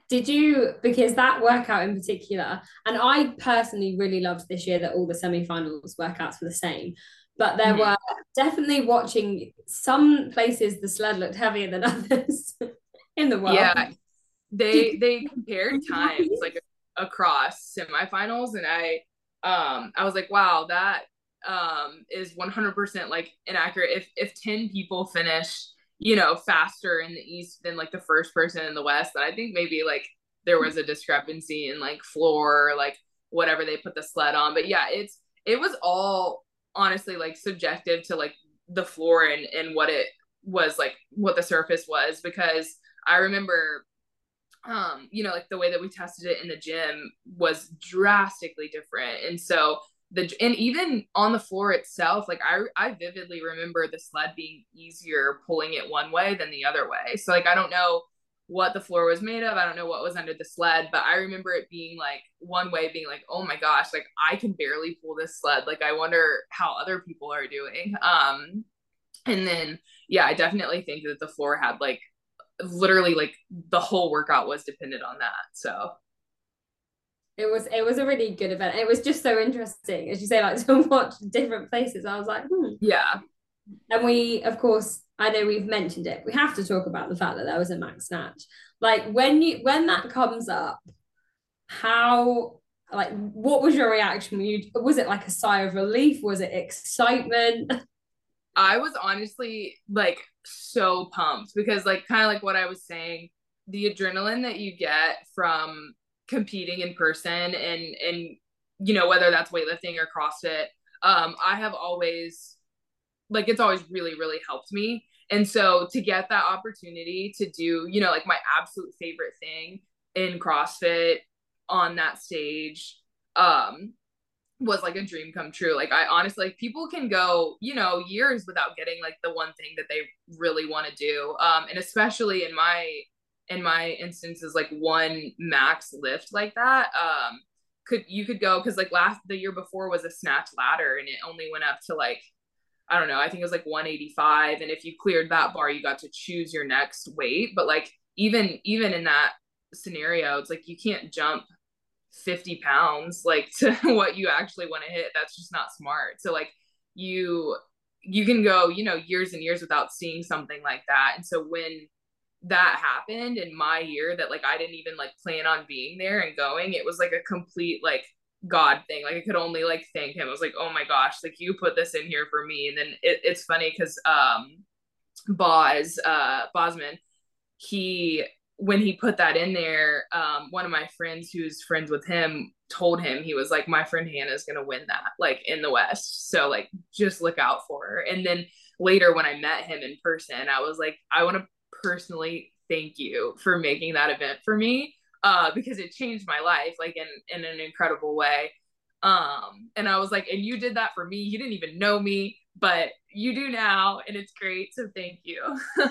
Did you, because that workout in particular, and I personally really loved this year that all the semi-finals workouts were the same, but there Mhm. were definitely watching some places the sled looked heavier than others in the world. Yeah, Did they they you compared times like across semifinals, and I um I was like, wow, that um is one hundred percent like inaccurate. If if ten people finish, you know, faster in the East than like the first person in the West, then I think maybe like there was a discrepancy in like floor, or, like whatever they put the sled on. But yeah, it's it was all honestly like subjective to like the floor and and what it was like, what the surface was, because I remember um you know, like the way that we tested it in the gym was drastically different. And so the and even on the floor itself, like i i vividly remember the sled being easier pulling it one way than the other way. So like I don't know what the floor was made of, I don't know what was under the sled, but I remember it being like one way, being like, oh my gosh, like I can barely pull this sled, like I wonder how other people are doing. Um and then yeah, I definitely think that the floor had like literally like the whole workout was dependent on that. So it was it was a really good event. It was just so interesting, as you say, like to watch different places. I was like, hmm. yeah, And we, of course, I know we've mentioned it. We have to talk about the fact that there was a max snatch. Like when you when that comes up, how like what was your reaction? When you was it like a sigh of relief? Was it excitement? I was honestly like so pumped because like kind of like what I was saying, the adrenaline that you get from competing in person, and and you know, whether that's weightlifting or CrossFit, um I have always like, it's always really really helped me. And so to get that opportunity to do, you know, like my absolute favorite thing in CrossFit on that stage, um was like a dream come true. Like I honestly, like people can go, you know, years without getting like the one thing that they really want to do. Um, and especially in my in my instances, like one max lift like that, um, could you could go, because like last the year before was a snatch ladder, and it only went up to like, I don't know, I think it was like one eighty-five. And if you cleared that bar, you got to choose your next weight. But like even even in that scenario, it's like you can't jump fifty pounds like to what you actually want to hit. That's just not smart. So like you you can go, you know, years and years without seeing something like that. And so when that happened in my year, that like I didn't even like plan on being there and going, it was like a complete like God thing. Like I could only like thank him. I was like, oh my gosh, like you put this in here for me. And then it, it's funny because um Boz uh Bosman, he when he put that in there, um, one of my friends who's friends with him told him, he was like, my friend Hannah's gonna win that, like in the West. So like just look out for her. And then later when I met him in person, I was like, I want to personally thank you for making that event for me. Uh, because it changed my life like in in an incredible way. Um, and I was like, and you did that for me. You didn't even know me, but you do now, and it's great. So thank you.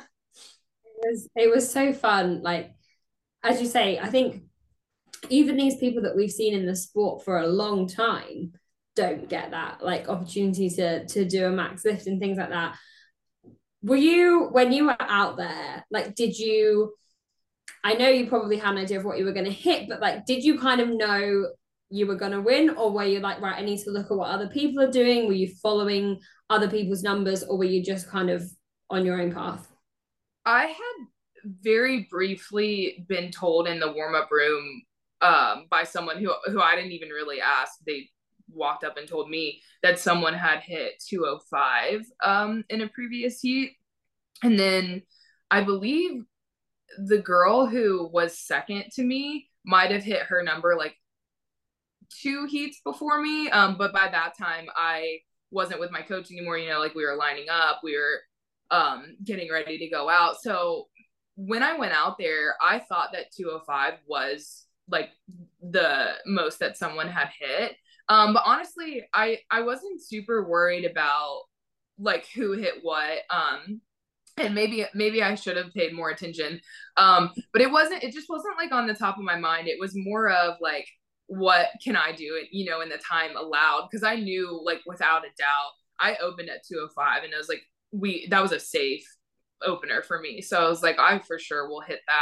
It was it was so fun. Like as you say, I think even these people that we've seen in the sport for a long time don't get that like opportunity to to do a max lift and things like that. Were you, when you were out there, like did you, I know you probably had an idea of what you were going to hit, but like did you kind of know you were going to win, or were you like, right, I need to look at what other people are doing? Were you following other people's numbers, or were you just kind of on your own path? I had very briefly been told in the warm up room, um, by someone who who I didn't even really ask. They walked up and told me that someone had hit two oh five um, in a previous heat, and then I believe the girl who was second to me might have hit her number like two heats before me. Um, but by that time, I wasn't with my coach anymore. You know, like we were lining up, we were um, getting ready to go out. So when I went out there, I thought that two oh five was like the most that someone had hit. Um, but honestly, I I wasn't super worried about like who hit what. Um, and maybe maybe I should have paid more attention. Um, but it wasn't. It just wasn't like on the top of my mind. It was more of like, what can I do? You know, in the time allowed, because I knew like without a doubt, I opened at two oh five, and I was like, we that was a safe opener for me. So I was like, I for sure will hit that.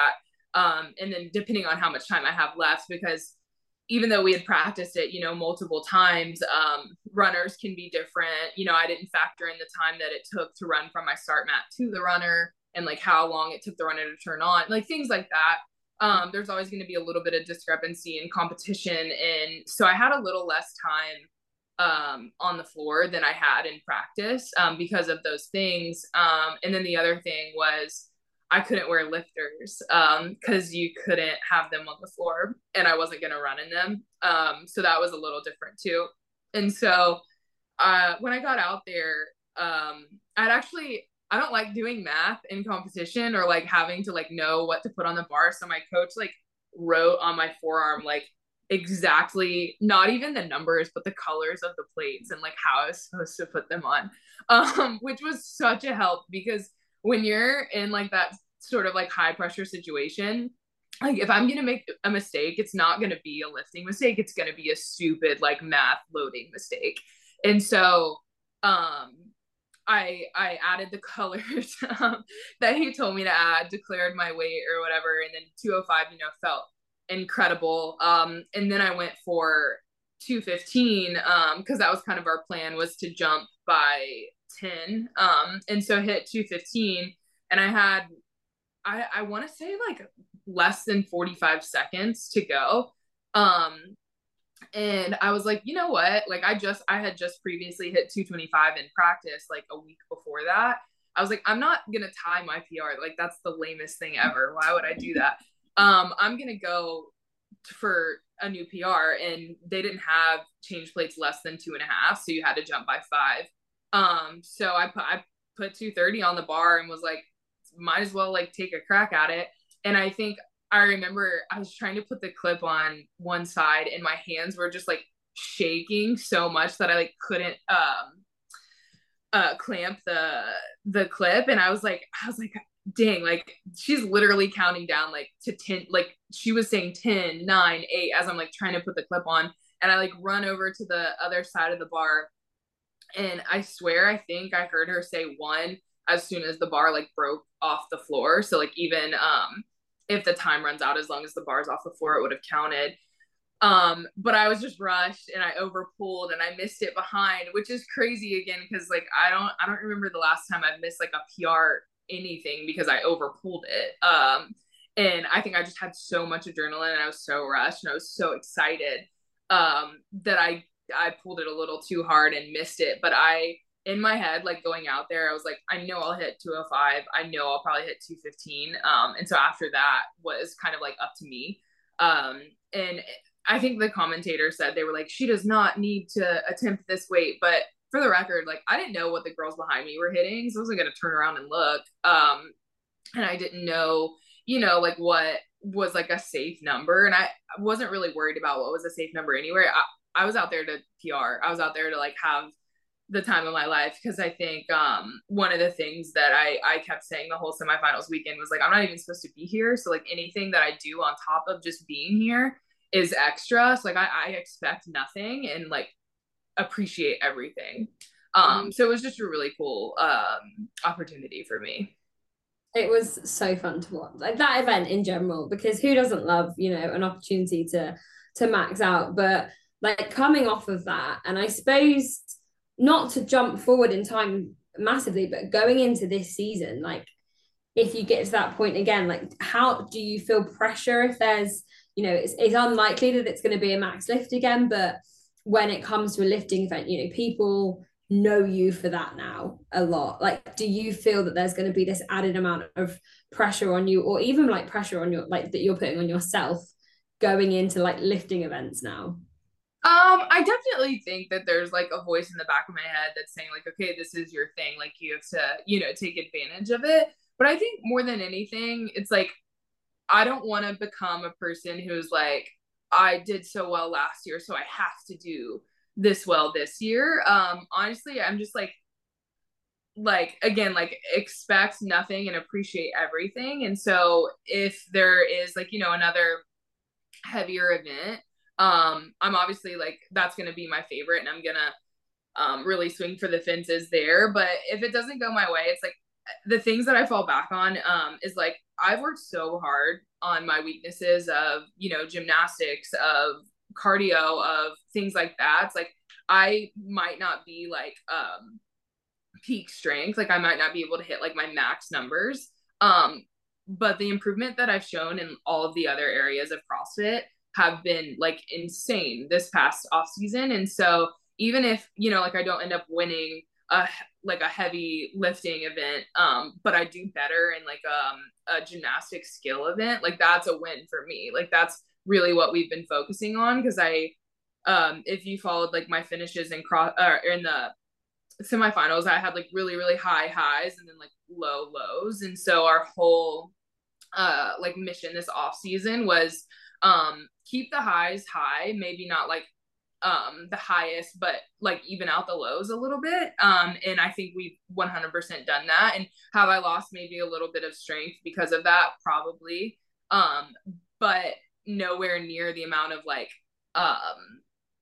Um, and then depending on how much time I have left, because even though we had practiced it, you know, multiple times, um, runners can be different. You know, I didn't factor in the time that it took to run from my start mat to the runner and like how long it took the runner to turn on, like things like that. Um, there's always going to be a little bit of discrepancy in competition. And so I had a little less time um, on the floor than I had in practice um, because of those things. Um, and then the other thing was I couldn't wear lifters because um, you couldn't have them on the floor and I wasn't going to run in them. Um, so that was a little different too. And so uh, when I got out there, um, I'd actually, I don't like doing math in competition or like having to like know what to put on the bar. So my coach like wrote on my forearm, like exactly, not even the numbers, but the colors of the plates and like how I was supposed to put them on, um, which was such a help because when you're in like that sort of like high pressure situation, like if I'm gonna make a mistake, it's not gonna be a lifting mistake. It's gonna be a stupid like math loading mistake. And so um I I added the colors um, that he told me to add, declared my weight or whatever, and then two oh five, you know, felt incredible. Um, and then I went for two fifteen um, because that was kind of our plan was to jump by ten. Um, and so hit two fifteen, and I had I I want to say like less than forty-five seconds to go. Um, and I was like, you know what? Like I just, I had just previously hit two twenty-five in practice, like a week before that. I was like, I'm not going to tie my P R. Like that's the lamest thing ever. Why would I do that? Um, I'm going to go for a new P R, and they didn't have change plates less than two and a half. So you had to jump by five. Um, so I put, I put two thirty on the bar and was like, might as well like take a crack at it. And I think I remember I was trying to put the clip on one side and my hands were just like shaking so much that I like couldn't um uh clamp the the clip. And I was like, I was like, dang, like she's literally counting down like to ten, like she was saying ten, nine, eight as I'm like trying to put the clip on. And I like run over to the other side of the bar. And I swear, I think I heard her say one as soon as the bar like broke off the floor. So like even um if the time runs out, as long as the bar's off the floor, it would have counted. Um, but I was just rushed and I overpulled and I missed it behind, which is crazy again because like I don't I don't remember the last time I've missed like a P R anything because I overpulled it. Um, and I think I just had so much adrenaline and I was so rushed and I was so excited um, that I I pulled it a little too hard and missed it. But I in my head, like going out there, I was like, I know I'll hit two oh five. I know I'll probably hit two fifteen. Um, and so after that was kind of like up to me. Um, and I think the commentator said they were like, she does not need to attempt this weight. But for the record, like I didn't know what the girls behind me were hitting. So I wasn't going to turn around and look. Um, and I didn't know, you know, like what was like a safe number. And I wasn't really worried about what was a safe number anywhere. I, I was out there to P R. I was out there to like have the time of my life because I think um one of the things that I I kept saying the whole semifinals weekend was like I'm not even supposed to be here, so like anything that I do on top of just being here is extra. So like I, I expect nothing and like appreciate everything. Um so it was just a really cool um opportunity for me. It was so fun to watch, like that event in general, because who doesn't love, you know, an opportunity to to max out. But like coming off of that, and I suppose not to jump forward in time massively, but going into this season, like if you get to that point again, like how do you feel pressure if there's, you know, it's, it's unlikely that it's going to be a max lift again, but when it comes to a lifting event, you know, people know you for that now a lot. Like, do you feel that there's going to be this added amount of pressure on you, or even like pressure on your, like that you're putting on yourself going into like lifting events now? Um, I definitely think that there's like a voice in the back of my head that's saying like, okay, this is your thing. Like you have to, you know, take advantage of it. But I think more than anything, it's like, I don't want to become a person who's like, I did so well last year, so I have to do this well this year. Um, honestly, I'm just like, like, again, like expect nothing and appreciate everything. And so if there is like, you know, another heavier event, um I'm obviously like that's gonna be my favorite and I'm gonna um really swing for the fences there. But if it doesn't go my way, it's like the things that I fall back on um is like I've worked so hard on my weaknesses of, you know, gymnastics, of cardio, of things like that. It's like I might not be like um peak strength, like I might not be able to hit like my max numbers. Um, but the improvement that I've shown in all of the other areas of CrossFit have been like insane this past off season. And so even if, you know, like I don't end up winning a like a heavy lifting event, um, but I do better in like um a gymnastic skill event, like that's a win for me. Like that's really what we've been focusing on. Cause I um if you followed like my finishes in cross or in the semifinals, I had like really, really high highs and then like low lows. And so our whole uh like mission this off season was um keep the highs high, maybe not like um the highest, but like even out the lows a little bit. Um and I think we've one hundred percent done that. And have I lost maybe a little bit of strength because of that? Probably. Um but nowhere near the amount of like um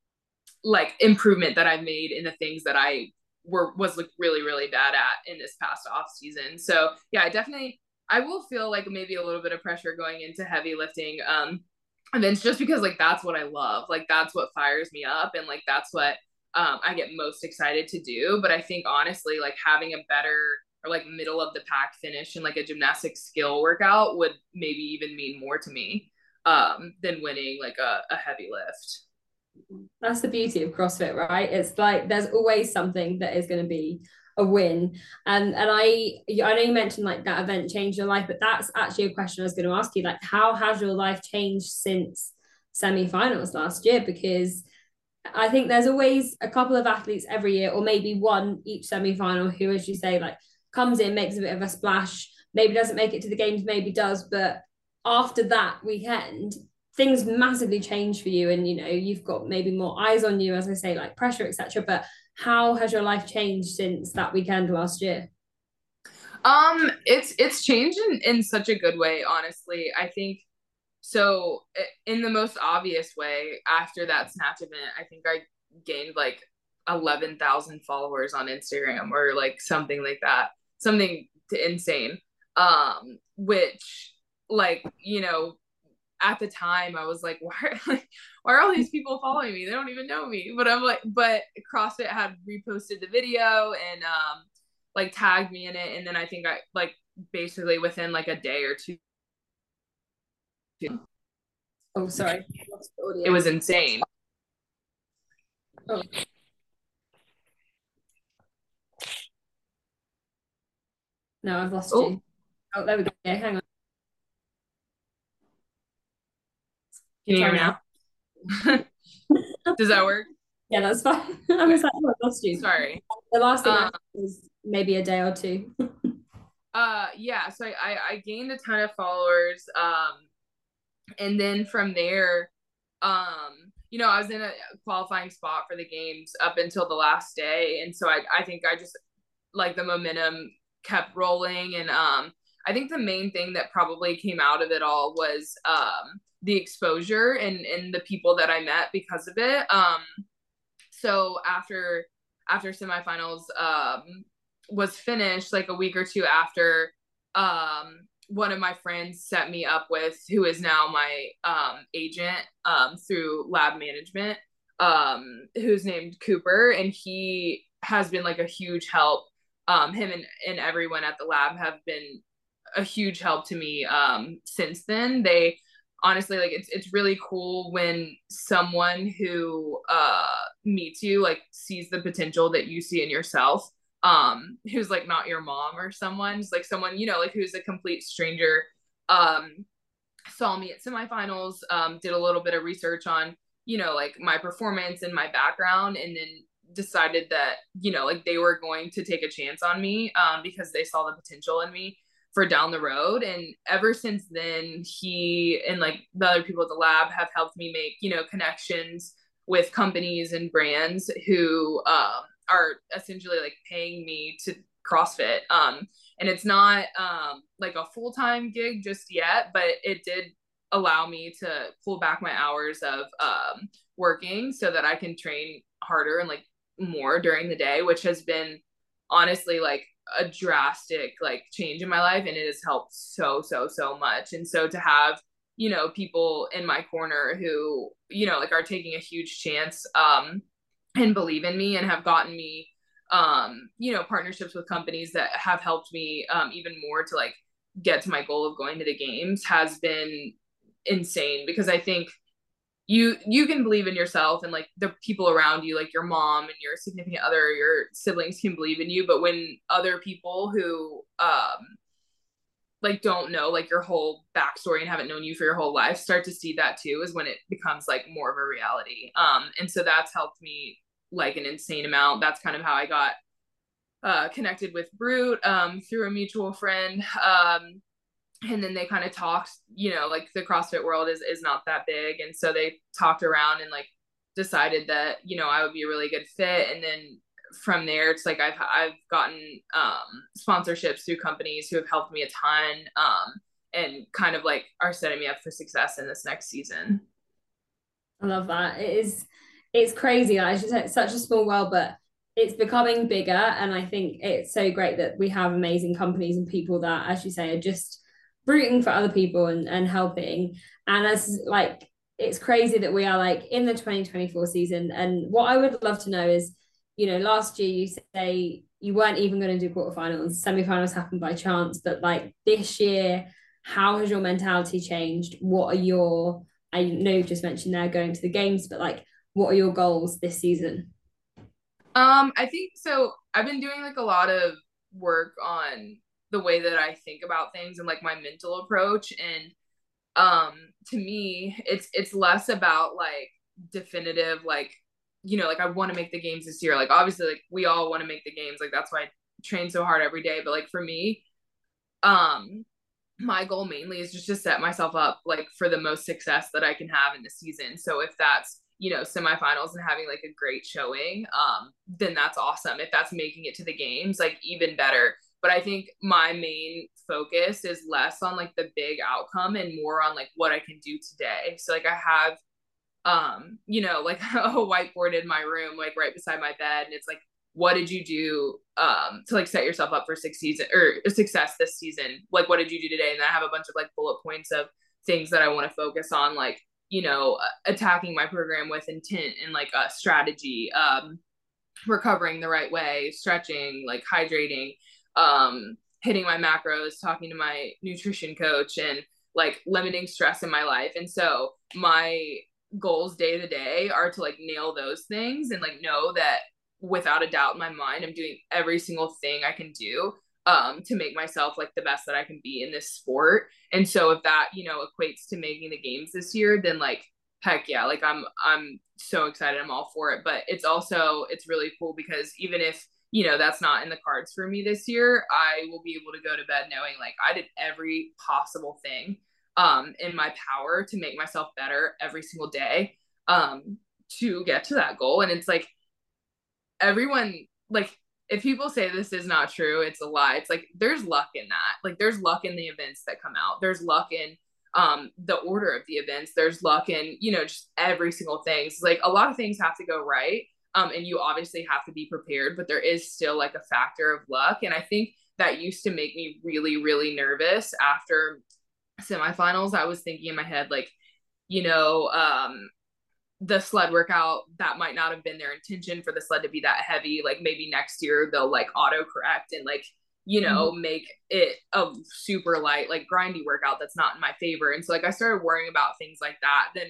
like improvement that I've made in the things that I were was like really really bad at in this past off season. So yeah, I definitely I will feel like maybe a little bit of pressure going into heavy lifting um events, just because like that's what I love, like that's what fires me up, and like that's what um I get most excited to do. But I think honestly, like having a better or like middle of the pack finish in like a gymnastic skill workout would maybe even mean more to me um than winning like a, a heavy lift. That's the beauty of CrossFit, right? It's like there's always something that is going to be a win. And and I I know you mentioned like that event changed your life, but that's actually a question I was going to ask you. Like, how has your life changed since semi-finals last year? Because I think there's always a couple of athletes every year, or maybe one each semi-final, who, as you say, like comes in, makes a bit of a splash, maybe doesn't make it to the games, maybe does, but after that weekend, things massively change for you, and you know you've got maybe more eyes on you, as I say, like pressure, etc. But how has your life changed since that weekend last year? Um it's it's changed in, in such a good way, honestly. I think so in the most obvious way, after that snatch event, I think I gained like eleven thousand followers on Instagram or like something like that, something insane. Um which, like, you know, at the time I was like, why are, like, why are all these people following me? They don't even know me. But I'm like, but CrossFit had reposted the video and um like tagged me in it. And then I think I like basically within like a day or two, Oh, sorry, it was insane. Oh. No, I've lost oh. you. Oh, there we go. Yeah, hang on. Can you hear me now? Does that work? Yeah, that's fine. I was like, oh, I lost you. Sorry. The last thing um, was maybe a day or two. uh, yeah. So I, I gained a ton of followers. Um, and then from there, um, you know, I was in a qualifying spot for the games up until the last day, and so I, I think I just like the momentum kept rolling, and um, I think the main thing that probably came out of it all was um the exposure and and the people that I met because of it. Um, so after after semifinals um was finished, like a week or two after, um one of my friends set me up with who is now my um agent um through Lab Management, um who's named Cooper, and he has been like a huge help. Um him and, and everyone at the lab have been a huge help to me um since then. They honestly, like, it's it's really cool when someone who uh meets you like sees the potential that you see in yourself, um who's like not your mom or someone, just like someone, you know, like who's a complete stranger, um saw me at semifinals, um did a little bit of research on, you know, like my performance and my background, and then decided that, you know, like they were going to take a chance on me um because they saw the potential in me for down the road. And ever since then, he and like the other people at the lab have helped me make, you know, connections with companies and brands who um, are essentially like paying me to CrossFit. Um, and it's not um, like a full-time gig just yet, but it did allow me to pull back my hours of um, working so that I can train harder and like more during the day, which has been honestly like a drastic like change in my life, and it has helped so so so much. And so to have, you know, people in my corner who, you know, like are taking a huge chance um and believe in me and have gotten me um you know, partnerships with companies that have helped me um even more to like get to my goal of going to the games has been insane. Because I think you you can believe in yourself, and like the people around you, like your mom and your significant other, your siblings can believe in you. But when other people who um like don't know like your whole backstory and haven't known you for your whole life start to see that too, is when it becomes like more of a reality. Um and so that's helped me like an insane amount. That's kind of how I got uh connected with Brute um through a mutual friend. Um and then they kind of talked, you know, like the CrossFit world is is not that big, and so they talked around and like decided that, you know, I would be a really good fit. And then from there it's like I've I've gotten um sponsorships through companies who have helped me a ton, um and kind of like are setting me up for success in this next season. I love that. It is, it's crazy. I should say it's such a small world, but it's becoming bigger. And I think it's so great that we have amazing companies and people that, as you say, are just rooting for other people and, and helping. And as like, it's crazy that we are like in the twenty twenty-four season. And what I would love to know is, you know, last year you say you weren't even going to do quarterfinals, semifinals happened by chance, but like this year, how has your mentality changed? What are your, I know you've just mentioned there going to the games, but like, what are your goals this season? Um, I think so. I've been doing like a lot of work on the way that I think about things and like my mental approach. And um to me, it's it's less about like definitive, like, you know, like I want to make the games this year. Like obviously like we all want to make the games. Like that's why I train so hard every day. But like for me, um my goal mainly is just to set myself up like for the most success that I can have in the season. So if that's, you know, semifinals and having like a great showing, um, then that's awesome. If that's making it to the games, like even better. But I think my main focus is less on like the big outcome and more on like what I can do today. So like I have um, you know, like a whiteboard in my room, like right beside my bed. And it's like, what did you do um to like set yourself up for six season or success this season? Like, what did you do today? And then I have a bunch of like bullet points of things that I want to focus on, like, you know, attacking my program with intent and like a strategy, um, recovering the right way, stretching, like hydrating, um, hitting my macros, talking to my nutrition coach, and like limiting stress in my life. And so my goals day to day are to like nail those things and like know that without a doubt in my mind, I'm doing every single thing I can do um to make myself like the best that I can be in this sport. And so if that, you know, equates to making the games this year, then like heck yeah, like I'm I'm so excited. I'm all for it. But it's also it's really cool because even if, you know, that's not in the cards for me this year, I will be able to go to bed knowing like I did every possible thing um in my power to make myself better every single day um to get to that goal. And it's like everyone, like if people say this is not true, it's a lie. It's like there's luck in that. Like there's luck in the events that come out. There's luck in um the order of the events. There's luck in, you know, just every single thing. It's like a lot of things have to go right. Um, and you obviously have to be prepared, but there is still like a factor of luck. And I think that used to make me really, really nervous after semifinals. I was thinking in my head, like, you know, um, the sled workout, that might not have been their intention for the sled to be that heavy. Like maybe next year they'll like auto correct and like, you know, mm-hmm. make it a super light, like grindy workout that's not in my favor. And so like I started worrying about things like that. Then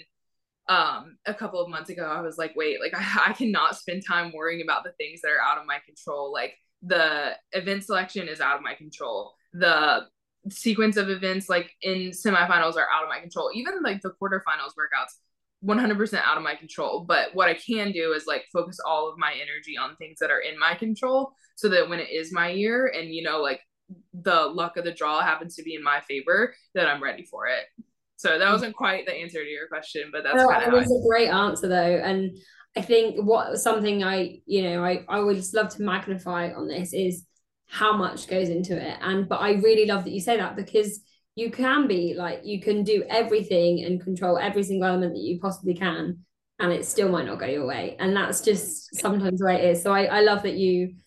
um a couple of months ago I was like, wait, like I, I cannot spend time worrying about the things that are out of my control. Like the event selection is out of my control. The sequence of events like in semifinals are out of my control. Even like the quarterfinals workouts, one hundred percent out of my control. But what I can do is like focus all of my energy on things that are in my control so that when it is my year and, you know, like the luck of the draw happens to be in my favor, that I'm ready for it. So that wasn't quite the answer to your question, but that's no, kind of it was a great answer though. And I think what something I, you know, I, I would just love to magnify on this is how much goes into it. And but I really love that you say that, because you can be like, you can do everything and control every single element that you possibly can, and it still might not go your way. And that's just sometimes the way it is. So I, I love that you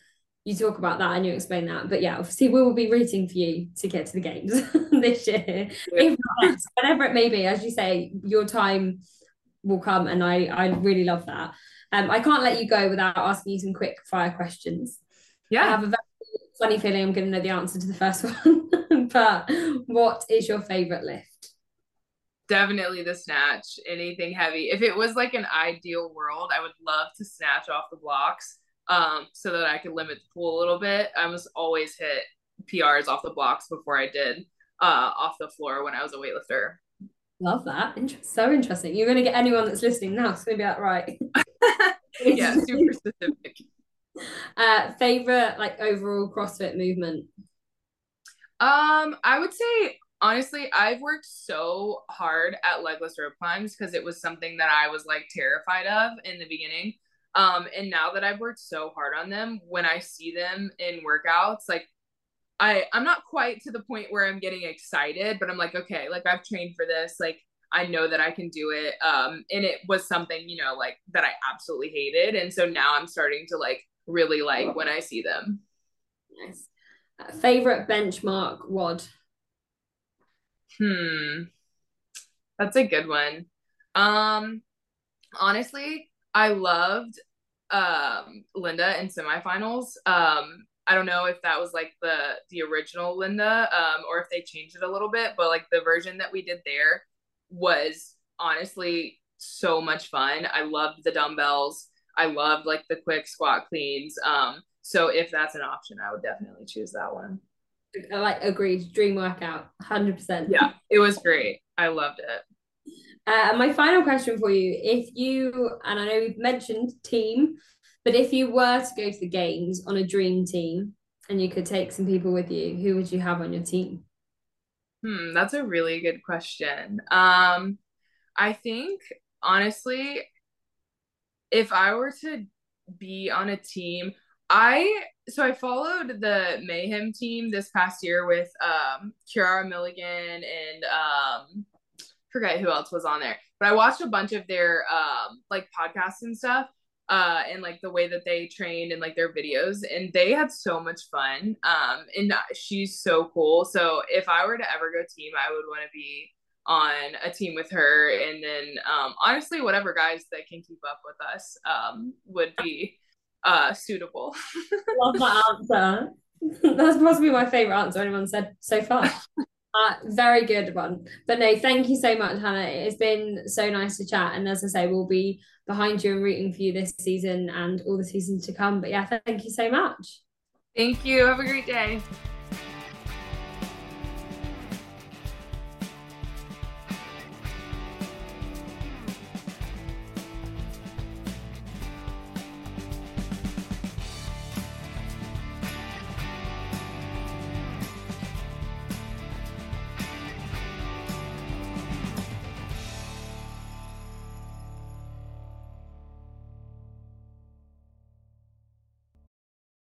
you talk about that and you explain that. But yeah, obviously we will be rooting for you to get to the games this year, if not next, whatever it may be. As you say, your time will come, and I I really love that. Um, I can't let you go without asking you some quick fire questions. Yeah. I have a very funny feeling I'm going to know the answer to the first one. But what is your favorite lift? Definitely the snatch. Anything heavy. If it was like an ideal world, I would love to snatch off the blocks, um, so that I could limit the pool a little bit. I must always hit P Rs off the blocks before I did uh, off the floor when I was a weightlifter. Love that. Inter- so interesting. You're going to get anyone that's listening now. It's going to be like, right. Yeah, super specific. Uh, favorite like overall CrossFit movement? Um, I would say honestly, I've worked so hard at legless rope climbs because it was something that I was like terrified of in the beginning. Um, and now that I've worked so hard on them, when I see them in workouts, like I I'm not quite to the point where I'm getting excited, but I'm like, okay, like I've trained for this, like I know that I can do it. Um, and it was something, you know, like that I absolutely hated. And so now I'm starting to like really like when I see them. Nice. Uh, favorite benchmark W O D? Hmm, that's a good one. Um, honestly, I loved um Linda in semifinals. Um, I don't know if that was like the the original Linda, um, or if they changed it a little bit, but like the version that we did there was honestly so much fun. I loved the dumbbells. I loved like the quick squat cleans. Um, so if that's an option, I would definitely choose that one. I like agreed. Dream workout, one hundred percent. Yeah, it was great. I loved it. Uh, and my final question for you, if you, and I know we've mentioned team, but if you were to go to the games on a dream team and you could take some people with you, who would you have on your team? Hmm, that's a really good question. Um, I think honestly, if I were to be on a team, I so I followed the Mayhem team this past year with um Kiara Milligan and um forget who else was on there. But I watched a bunch of their um like podcasts and stuff, uh and like the way that they trained and like their videos, and they had so much fun. Um and she's so cool. So if I were to ever go team, I would want to be on a team with her, and then um honestly whatever guys that can keep up with us um would be uh suitable. Love that answer. That's possibly my favorite answer anyone said so far. Uh, very good one. But no, thank you so much, Hannah. It's been so nice to chat. And as I say, we'll be behind you and rooting for you this season and all the seasons to come. But yeah, thank you so much. Thank you. Have a great day.